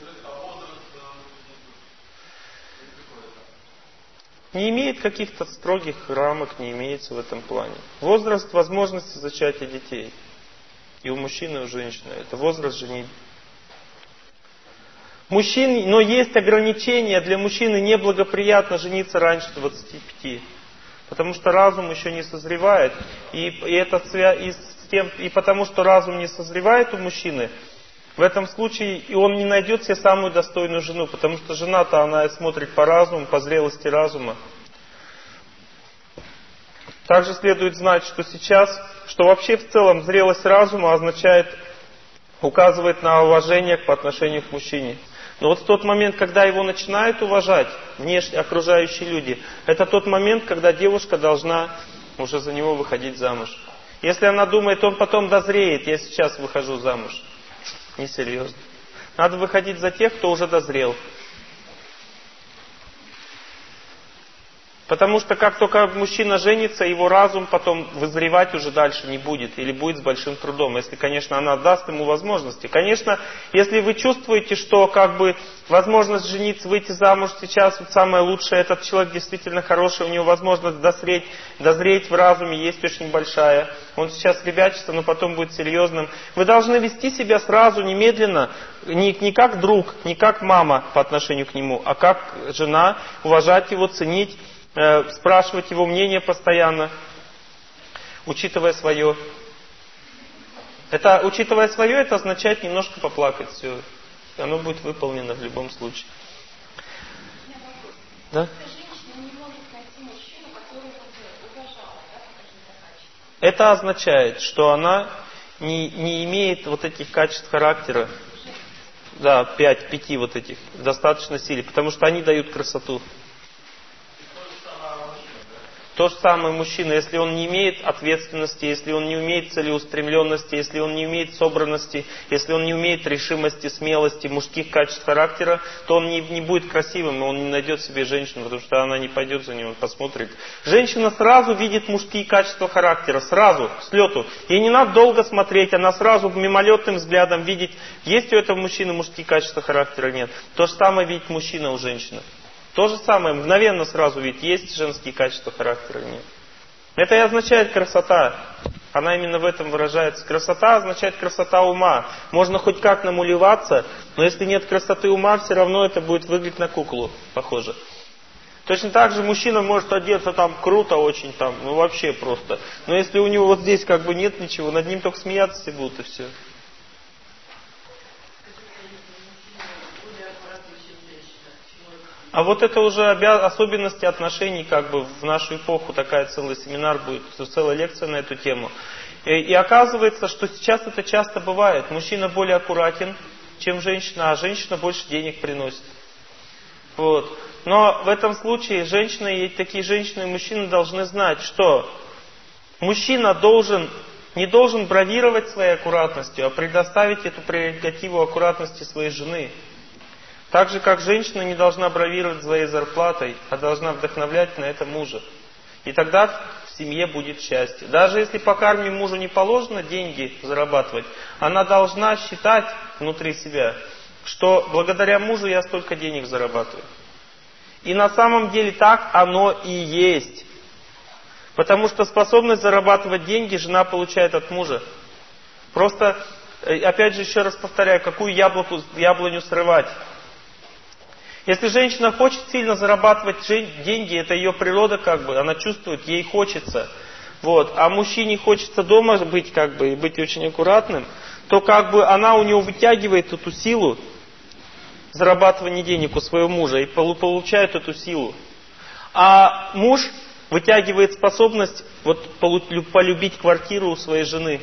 Не имеет каких-то строгих рамок, не имеется в этом плане. Возраст возможности зачатия детей. И у мужчины, и у женщины. Это возраст женитьбы. Мужчин, но есть ограничения. Для мужчины неблагоприятно жениться раньше 25. Потому что разум еще не созревает. И потому что разум не созревает у мужчины, в этом случае и он не найдет себе самую достойную жену. Потому что жена-то она смотрит по разуму, по зрелости разума. Также следует знать, что вообще в целом зрелость разума указывает на уважение по отношению к мужчине. Но вот в тот момент, когда его начинают уважать окружающие люди, это тот момент, когда девушка должна уже за него выходить замуж. Если она думает, он потом дозреет, я сейчас выхожу замуж. Несерьезно. Надо выходить за тех, кто уже дозрел. Потому что как только мужчина женится, его разум потом вызревать уже дальше не будет. Или будет с большим трудом. Если, конечно, она даст ему возможности. Конечно, если вы чувствуете, что как бы возможность жениться, выйти замуж сейчас вот самое лучшее, этот человек действительно хороший, у него возможность дозреть в разуме есть очень большая. Он сейчас ребячится, но потом будет серьезным. Вы должны вести себя сразу, немедленно, не как друг, не как мама по отношению к нему, а как жена, уважать его, ценить, спрашивать его мнение постоянно, учитывая свое. Учитывая свое, это означает немножко поплакать. Все. Оно будет выполнено в любом случае. Да? Это означает, что она не имеет вот этих качеств характера. Да, 5 вот этих. Достаточно силы. Потому что они дают красоту. То же самое мужчина, если он не имеет ответственности, если он не умеет целеустремленности, если он не умеет собранности, если он не умеет решимости, смелости, мужских качеств характера, то он не будет красивым, он не найдет себе женщину, потому что она не пойдет за ним, посмотрит. Женщина сразу видит мужские качества характера, сразу, с лету. Ей не надо долго смотреть, она сразу мимолетным взглядом видит, есть у этого мужчины мужские качества характера, нет. То же самое видит мужчина у женщины. То же самое, мгновенно сразу видит, есть женские качества характера или нет. Это и означает красота. Она именно в этом выражается. Красота означает красота ума. Можно хоть как намулеваться, но если нет красоты ума, все равно это будет выглядеть на куклу, похоже. Точно так же мужчина может одеться там круто очень, там, ну вообще просто. Но если у него вот здесь как бы нет ничего, над ним только смеяться все будут и все. А вот это уже особенности отношений, как бы в нашу эпоху, такая целый семинар будет, целая лекция на эту тему. И оказывается, что сейчас это часто бывает. Мужчина более аккуратен, чем женщина, а женщина больше денег приносит. Вот. Но в этом случае женщины, и такие женщины и мужчины должны знать, что мужчина не должен бравировать своей аккуратностью, а предоставить эту прерогативу аккуратности своей жены. Так же, как женщина не должна бравировать своей зарплатой, а должна вдохновлять на это мужа. И тогда в семье будет счастье. Даже если по карме мужу не положено деньги зарабатывать, она должна считать внутри себя, что благодаря мужу я столько денег зарабатываю. И на самом деле так оно и есть. Потому что способность зарабатывать деньги жена получает от мужа. Просто, опять же, еще раз повторяю, какую яблоню срывать. Если женщина хочет сильно зарабатывать деньги, это ее природа как бы, она чувствует, ей хочется. Вот. А мужчине хочется дома быть как бы и быть очень аккуратным, то как бы она у него вытягивает эту силу зарабатывания денег у своего мужа и получает эту силу. А муж вытягивает способность полюбить квартиру у своей жены.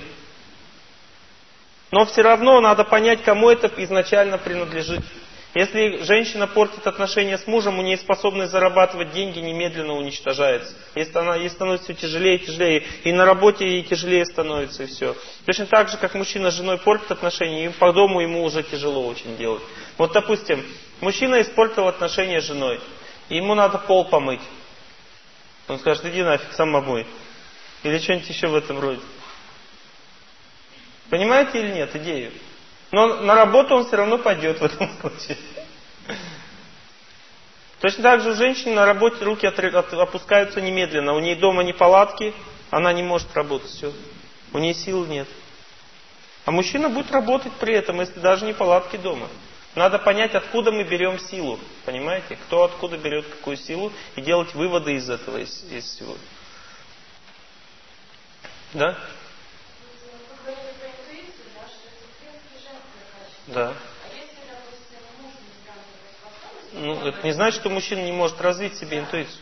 Но все равно надо понять, кому это изначально принадлежит. Если женщина портит отношения с мужем, у нее способность зарабатывать деньги немедленно уничтожается. Ей становится все тяжелее и тяжелее. И на работе ей тяжелее становится, и все. Точно так же, как мужчина с женой портит отношения, и по дому ему уже тяжело очень делать. Вот, допустим, мужчина испортил отношения с женой, и ему надо пол помыть. Он скажет, иди нафиг, сам помой. Или что-нибудь еще в этом роде. Понимаете или нет идею? Но на работу он все равно пойдет в этом случае. Точно так же у женщины на работе руки опускаются немедленно. У нее дома неполадки, она не может работать. Все. У нее сил нет. А мужчина будет работать при этом, если даже неполадки дома. Надо понять, откуда мы берем силу. Понимаете? Кто откуда берет какую силу и делать выводы из этого, из всего. Да? Да. Ну, это не значит, что мужчина не может развить в себе интуицию.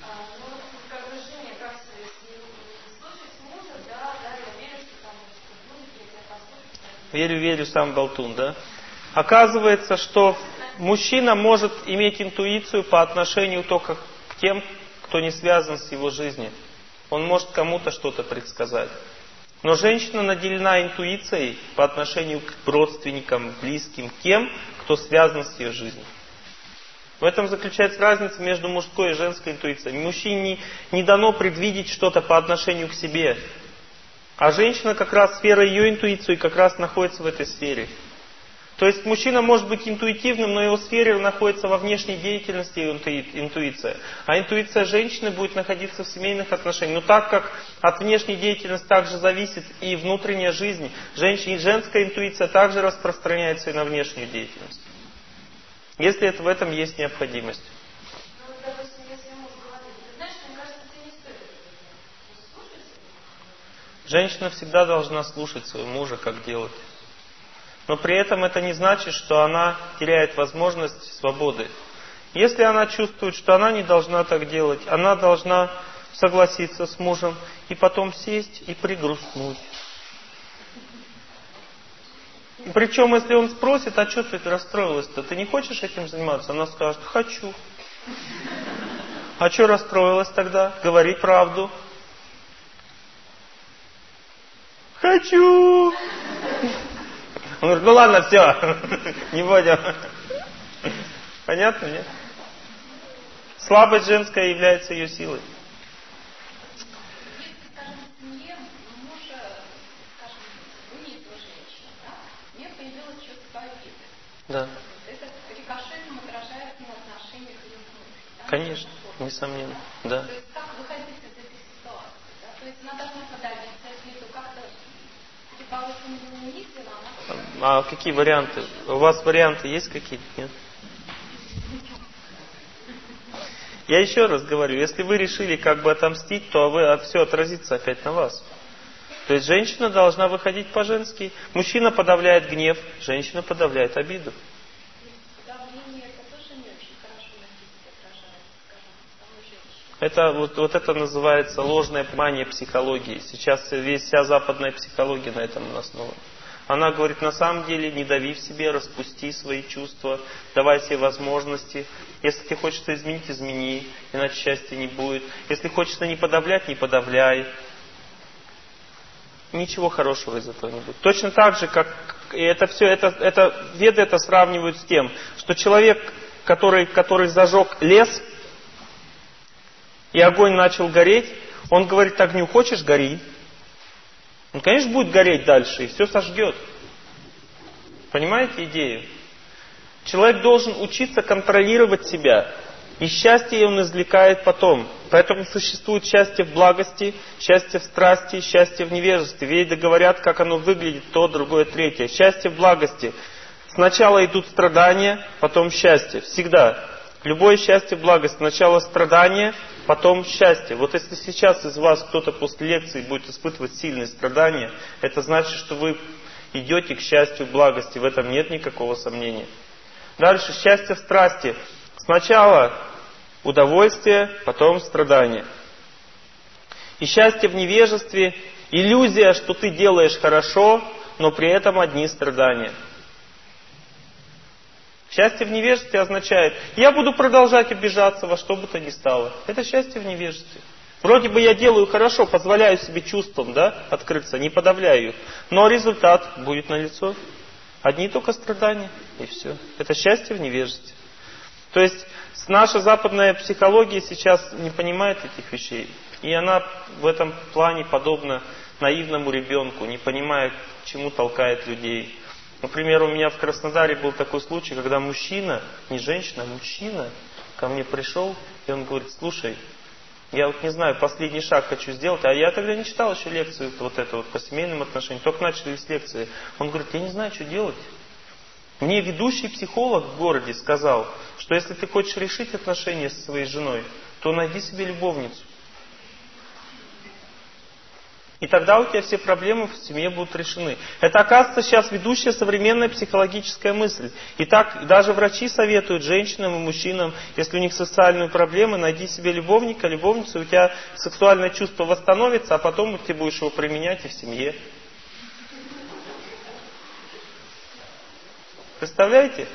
Верю, сам болтун, да? Оказывается, что мужчина может иметь интуицию по отношению только к тем, кто не связан с его жизнью. Он может кому-то что-то предсказать. Но женщина наделена интуицией по отношению к родственникам, близким, к тем, кто связан с ее жизнью. В этом заключается разница между мужской и женской интуицией. Мужчине не дано предвидеть что-то по отношению к себе. А женщина, как раз сфера ее интуиции, как раз находится в этой сфере. То есть мужчина может быть интуитивным, но его сфера находится во внешней деятельности интуиция. А интуиция женщины будет находиться в семейных отношениях. Но так как от внешней деятельности также зависит и внутренняя жизнь, женская интуиция также распространяется и на внешнюю деятельность. Если в этом есть необходимость. Женщина всегда должна слушать своего мужа, как делать. Но при этом это не значит, что она теряет возможность свободы. Если она чувствует, что она не должна так делать, она должна согласиться с мужем и потом сесть и пригрустнуть. Причем, если он спросит, а что ты расстроилась-то? Ты не хочешь этим заниматься? Она скажет, хочу. А что расстроилась тогда? Говори правду. Хочу. Он говорит, ну ладно, все, не будем. Понятно, нет? Слабость женская является ее силой. Если, скажем, в семье мужа, скажем, вы не его женщина, да? У нее появилось чувство обиды. Да. Это рикошетом отражается на отношениях ее к мужу. Да? Конечно, несомненно, да. То есть как выходить из этой ситуации? Да? То есть она должна подавить обиду как-то. А какие варианты? У вас варианты есть какие-то? Нет? Я еще раз говорю, если вы решили как бы отомстить, то все отразится опять на вас. То есть женщина должна выходить по-женски. Мужчина подавляет гнев, женщина подавляет обиду. Подавление это тоже не очень хорошо на физике отражается, скажем, самой женщине. Это вот это называется ложное понимание психологии. Сейчас вся западная психология на этом основана. Она говорит, на самом деле, не дави в себе, распусти свои чувства, давай себе возможности. Если тебе хочется изменить, измени, иначе счастья не будет. Если хочется не подавлять, не подавляй. Ничего хорошего из этого не будет. Точно так же, как это все, веды это сравнивают с тем, что человек, который зажег лес, и огонь начал гореть, он говорит огню, хочешь, гори. Он, конечно, будет гореть дальше и все сожгет. Понимаете идею? Человек должен учиться контролировать себя. И счастье он извлекает потом. Поэтому существует счастье в благости, счастье в страсти, счастье в невежестве. Веды говорят, как оно выглядит, то, другое, третье. Счастье в благости. Сначала идут страдания, потом счастье. Всегда. Любое счастье в благости. Сначала страдания, потом счастье. Вот если сейчас из вас кто-то после лекции будет испытывать сильные страдания, это значит, что вы идете к счастью в благости. В этом нет никакого сомнения. Дальше счастье в страсти. Сначала удовольствие, потом страдание. И счастье в невежестве, иллюзия, что ты делаешь хорошо, но при этом одни страдания. Счастье в невежестве означает, я буду продолжать обижаться во что бы то ни стало. Это счастье в невежестве. Вроде бы я делаю хорошо, позволяю себе чувствам, открыться, не подавляю их. Но результат будет налицо. Одни только страдания, и все. Это счастье в невежестве. То есть наша западная психология сейчас не понимает этих вещей. И она в этом плане подобна наивному ребенку, не понимает, к чему толкает людей. Например, у меня в Краснодаре был такой случай, когда мужчина, не женщина, а мужчина ко мне пришел, и он говорит, слушай, я вот не знаю, последний шаг хочу сделать, а я тогда не читал еще лекцию вот эту вот по семейным отношениям, только начались лекции. Он говорит, я не знаю, что делать. Мне ведущий психолог в городе сказал, что если ты хочешь решить отношения со своей женой, то найди себе любовницу. И тогда у тебя все проблемы в семье будут решены. Это, оказывается, сейчас ведущая современная психологическая мысль. И так даже врачи советуют женщинам и мужчинам, если у них социальные проблемы, найди себе любовника, любовницу, у тебя сексуальное чувство восстановится, а потом ты будешь его применять и в семье. Представляете?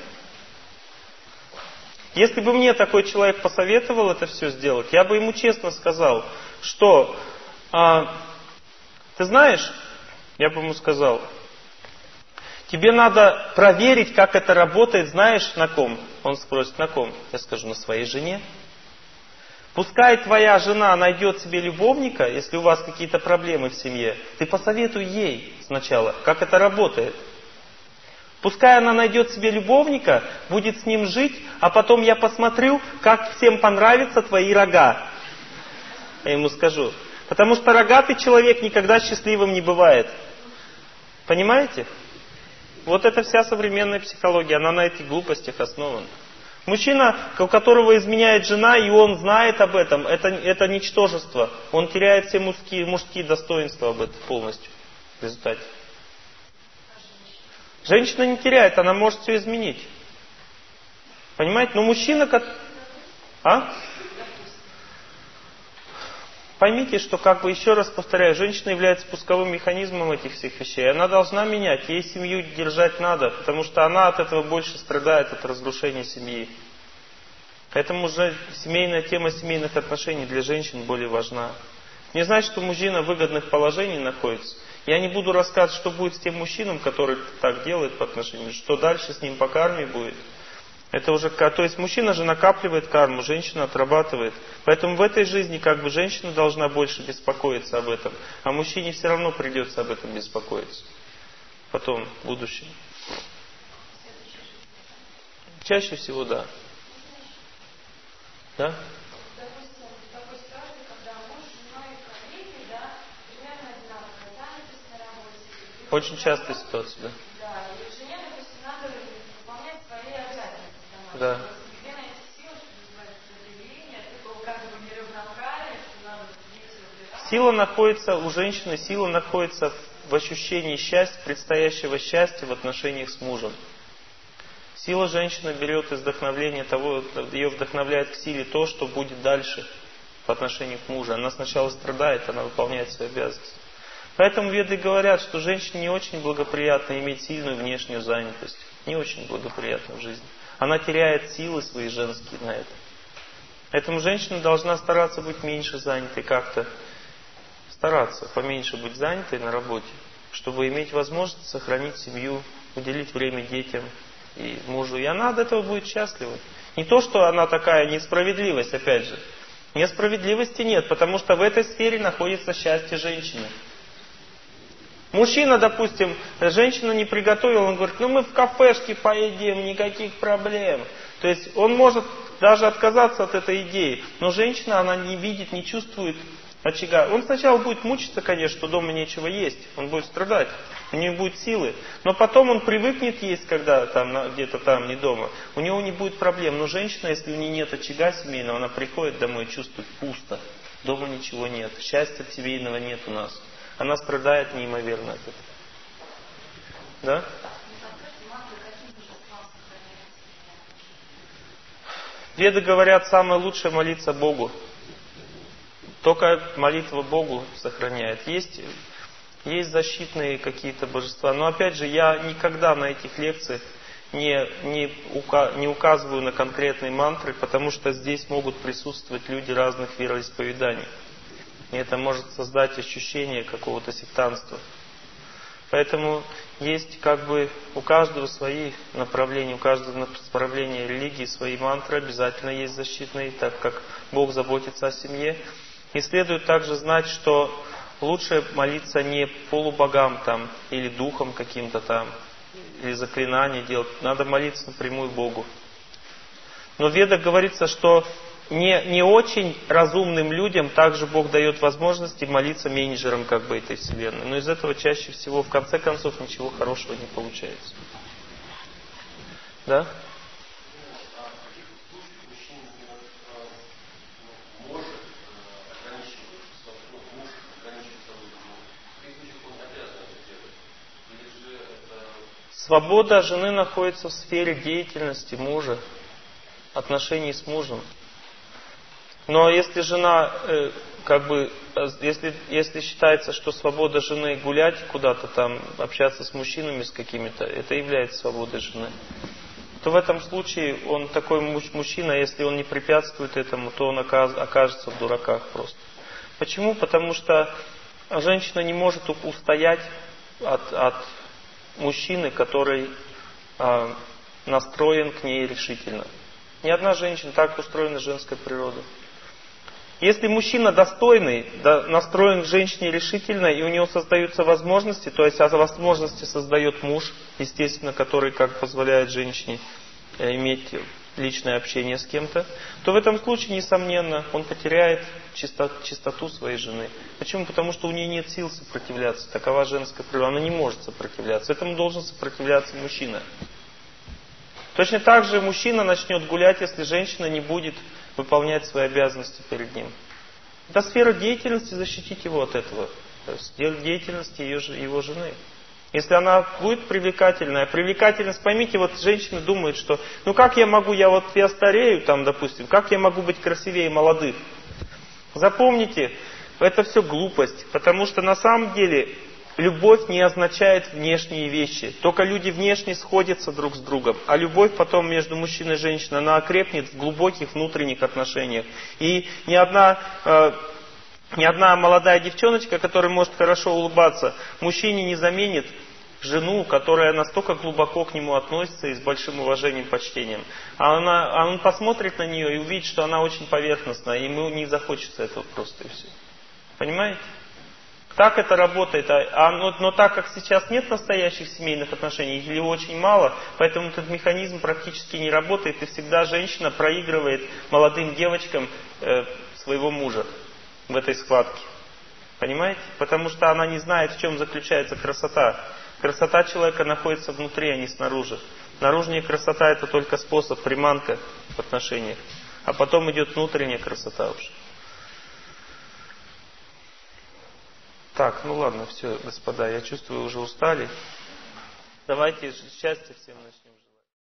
Если бы мне такой человек посоветовал это все сделать, я бы ему честно сказал, что... Ты знаешь, я бы ему сказал, Тебе надо проверить, как это работает, знаешь, на ком? Он спросит, на ком? Я скажу, на своей жене. Пускай твоя жена найдет себе любовника, если у вас какие-то проблемы в семье, ты посоветуй ей сначала, как это работает. Пускай она найдет себе любовника, будет с ним жить, а потом я посмотрю, как всем понравятся твои рога. Я ему скажу. Потому что рогатый человек никогда счастливым не бывает. Понимаете? Вот это вся современная психология, она на этих глупостях основана. Мужчина, у которого изменяет жена, и он знает об этом, это ничтожество. Он теряет все мужские достоинства об этом полностью в результате. Женщина не теряет, она может все изменить. Понимаете? Но мужчина... Поймите, что, как бы еще раз повторяю, женщина является пусковым механизмом этих всех вещей. Она должна менять, ей семью держать надо, потому что она от этого больше страдает, от разрушения семьи. Поэтому уже семейная тема семейных отношений для женщин более важна. Не значит, что мужчина в выгодных положениях находится. Я не буду рассказывать, что будет с тем мужчином, который так делает по отношению, что дальше с ним по карме будет. Это уже, то есть мужчина же накапливает карму, женщина отрабатывает. Поэтому в этой жизни как бы женщина должна больше беспокоиться об этом, а мужчине все равно придется об этом беспокоиться. Потом, в будущем. Чаще всего да. Да? Очень частая ситуация, да. Да. Сила находится у женщины, сила находится в ощущении счастья, предстоящего счастья в отношениях с мужем. Сила женщины берет из вдохновления того, ее вдохновляет к силе то, что будет дальше по отношению к мужу. Она сначала страдает, она выполняет свои обязанности. Поэтому веды говорят, что женщине не очень благоприятно иметь сильную внешнюю занятость. Не очень благоприятно в жизни. Она теряет силы свои женские на это. Поэтому женщина должна стараться быть меньше занятой, как-то стараться поменьше быть занятой на работе, чтобы иметь возможность сохранить семью, уделить время детям и мужу. И она от этого будет счастлива. Не то, что она такая несправедливость, опять же. Несправедливости нет, потому что в этой сфере находится счастье женщины. Мужчина, допустим, женщина не приготовила, он говорит, мы в кафешке поедим, никаких проблем. То есть он может даже отказаться от этой идеи, но женщина, она не видит, не чувствует очага. Он сначала будет мучиться, конечно, что дома нечего есть, он будет страдать, у него будет силы. Но потом он привыкнет есть, когда там где-то там, не дома, у него не будет проблем. Но женщина, если у нее нет очага семейного, она приходит домой и чувствует пусто, дома ничего нет, счастья семейного нет у нас. Она страдает неимоверно от этого. Да? Веды говорят, самое лучшее молиться Богу. Только молитва Богу сохраняет. Есть защитные какие-то божества. Но опять же, я никогда на этих лекциях не указываю на конкретные мантры, потому что здесь могут присутствовать люди разных вероисповеданий. И это может создать ощущение какого-то сектантства. Поэтому есть как бы у каждого свои направления, у каждого направления религии свои мантры, обязательно есть защитные, так как Бог заботится о семье. И следует также знать, что лучше молиться не полубогам там, или духам каким-то там, или заклинания делать. Надо молиться напрямую Богу. Но в Ведах говорится, что не очень разумным людям также Бог дает возможности молиться менеджерам как бы этой вселенной. Но из этого чаще всего в конце концов ничего хорошего не получается. Да? Свобода жены находится в сфере деятельности мужа, отношений с мужем. Но если жена, если считается, что свобода жены гулять куда-то там, общаться с мужчинами с какими-то, это является свободой жены, то в этом случае он такой мужчина, если он не препятствует этому, то он окажется в дураках просто. Почему? Потому что женщина не может устоять от мужчины, который настроен к ней решительно. Ни одна женщина, так устроена женская природа. Если мужчина достойный, настроен к женщине решительно, и у него создаются возможности, то есть возможности создает муж, естественно, который как позволяет женщине иметь личное общение с кем-то, то в этом случае, несомненно, он потеряет чистоту своей жены. Почему? Потому что у нее нет сил сопротивляться. Такова женская природа. Она не может сопротивляться. Этому должен сопротивляться мужчина. Точно так же мужчина начнет гулять, если женщина не будет выполнять свои обязанности перед ним. Это сфера деятельности, защитить его от этого. То есть деятельности его жены. Если она будет привлекательная, привлекательность, поймите, вот женщины думают, что ну как я могу, я старею там, допустим, как я могу быть красивее молодых? Запомните, это все глупость, потому что на самом деле любовь не означает внешние вещи. Только люди внешне сходятся друг с другом, а любовь потом между мужчиной и женщиной, она окрепнет в глубоких внутренних отношениях. И ни одна молодая девчоночка, которая может хорошо улыбаться, мужчине не заменит жену, которая настолько глубоко к нему относится и с большим уважением, почтением. А он посмотрит на нее и увидит, что она очень поверхностная, и ему не захочется этого просто и все. Понимаете? Так это работает. Но так как сейчас нет настоящих семейных отношений, или очень мало, поэтому этот механизм практически не работает, и всегда женщина проигрывает молодым девочкам своего мужа в этой схватке. Понимаете? Потому что она не знает, в чем заключается красота. Красота человека находится внутри, а не снаружи. Наружная красота — это только способ, приманка в отношениях. А потом идет внутренняя красота уже. Так, ну ладно, все, господа, я чувствую, уже устали. Давайте счастья всем.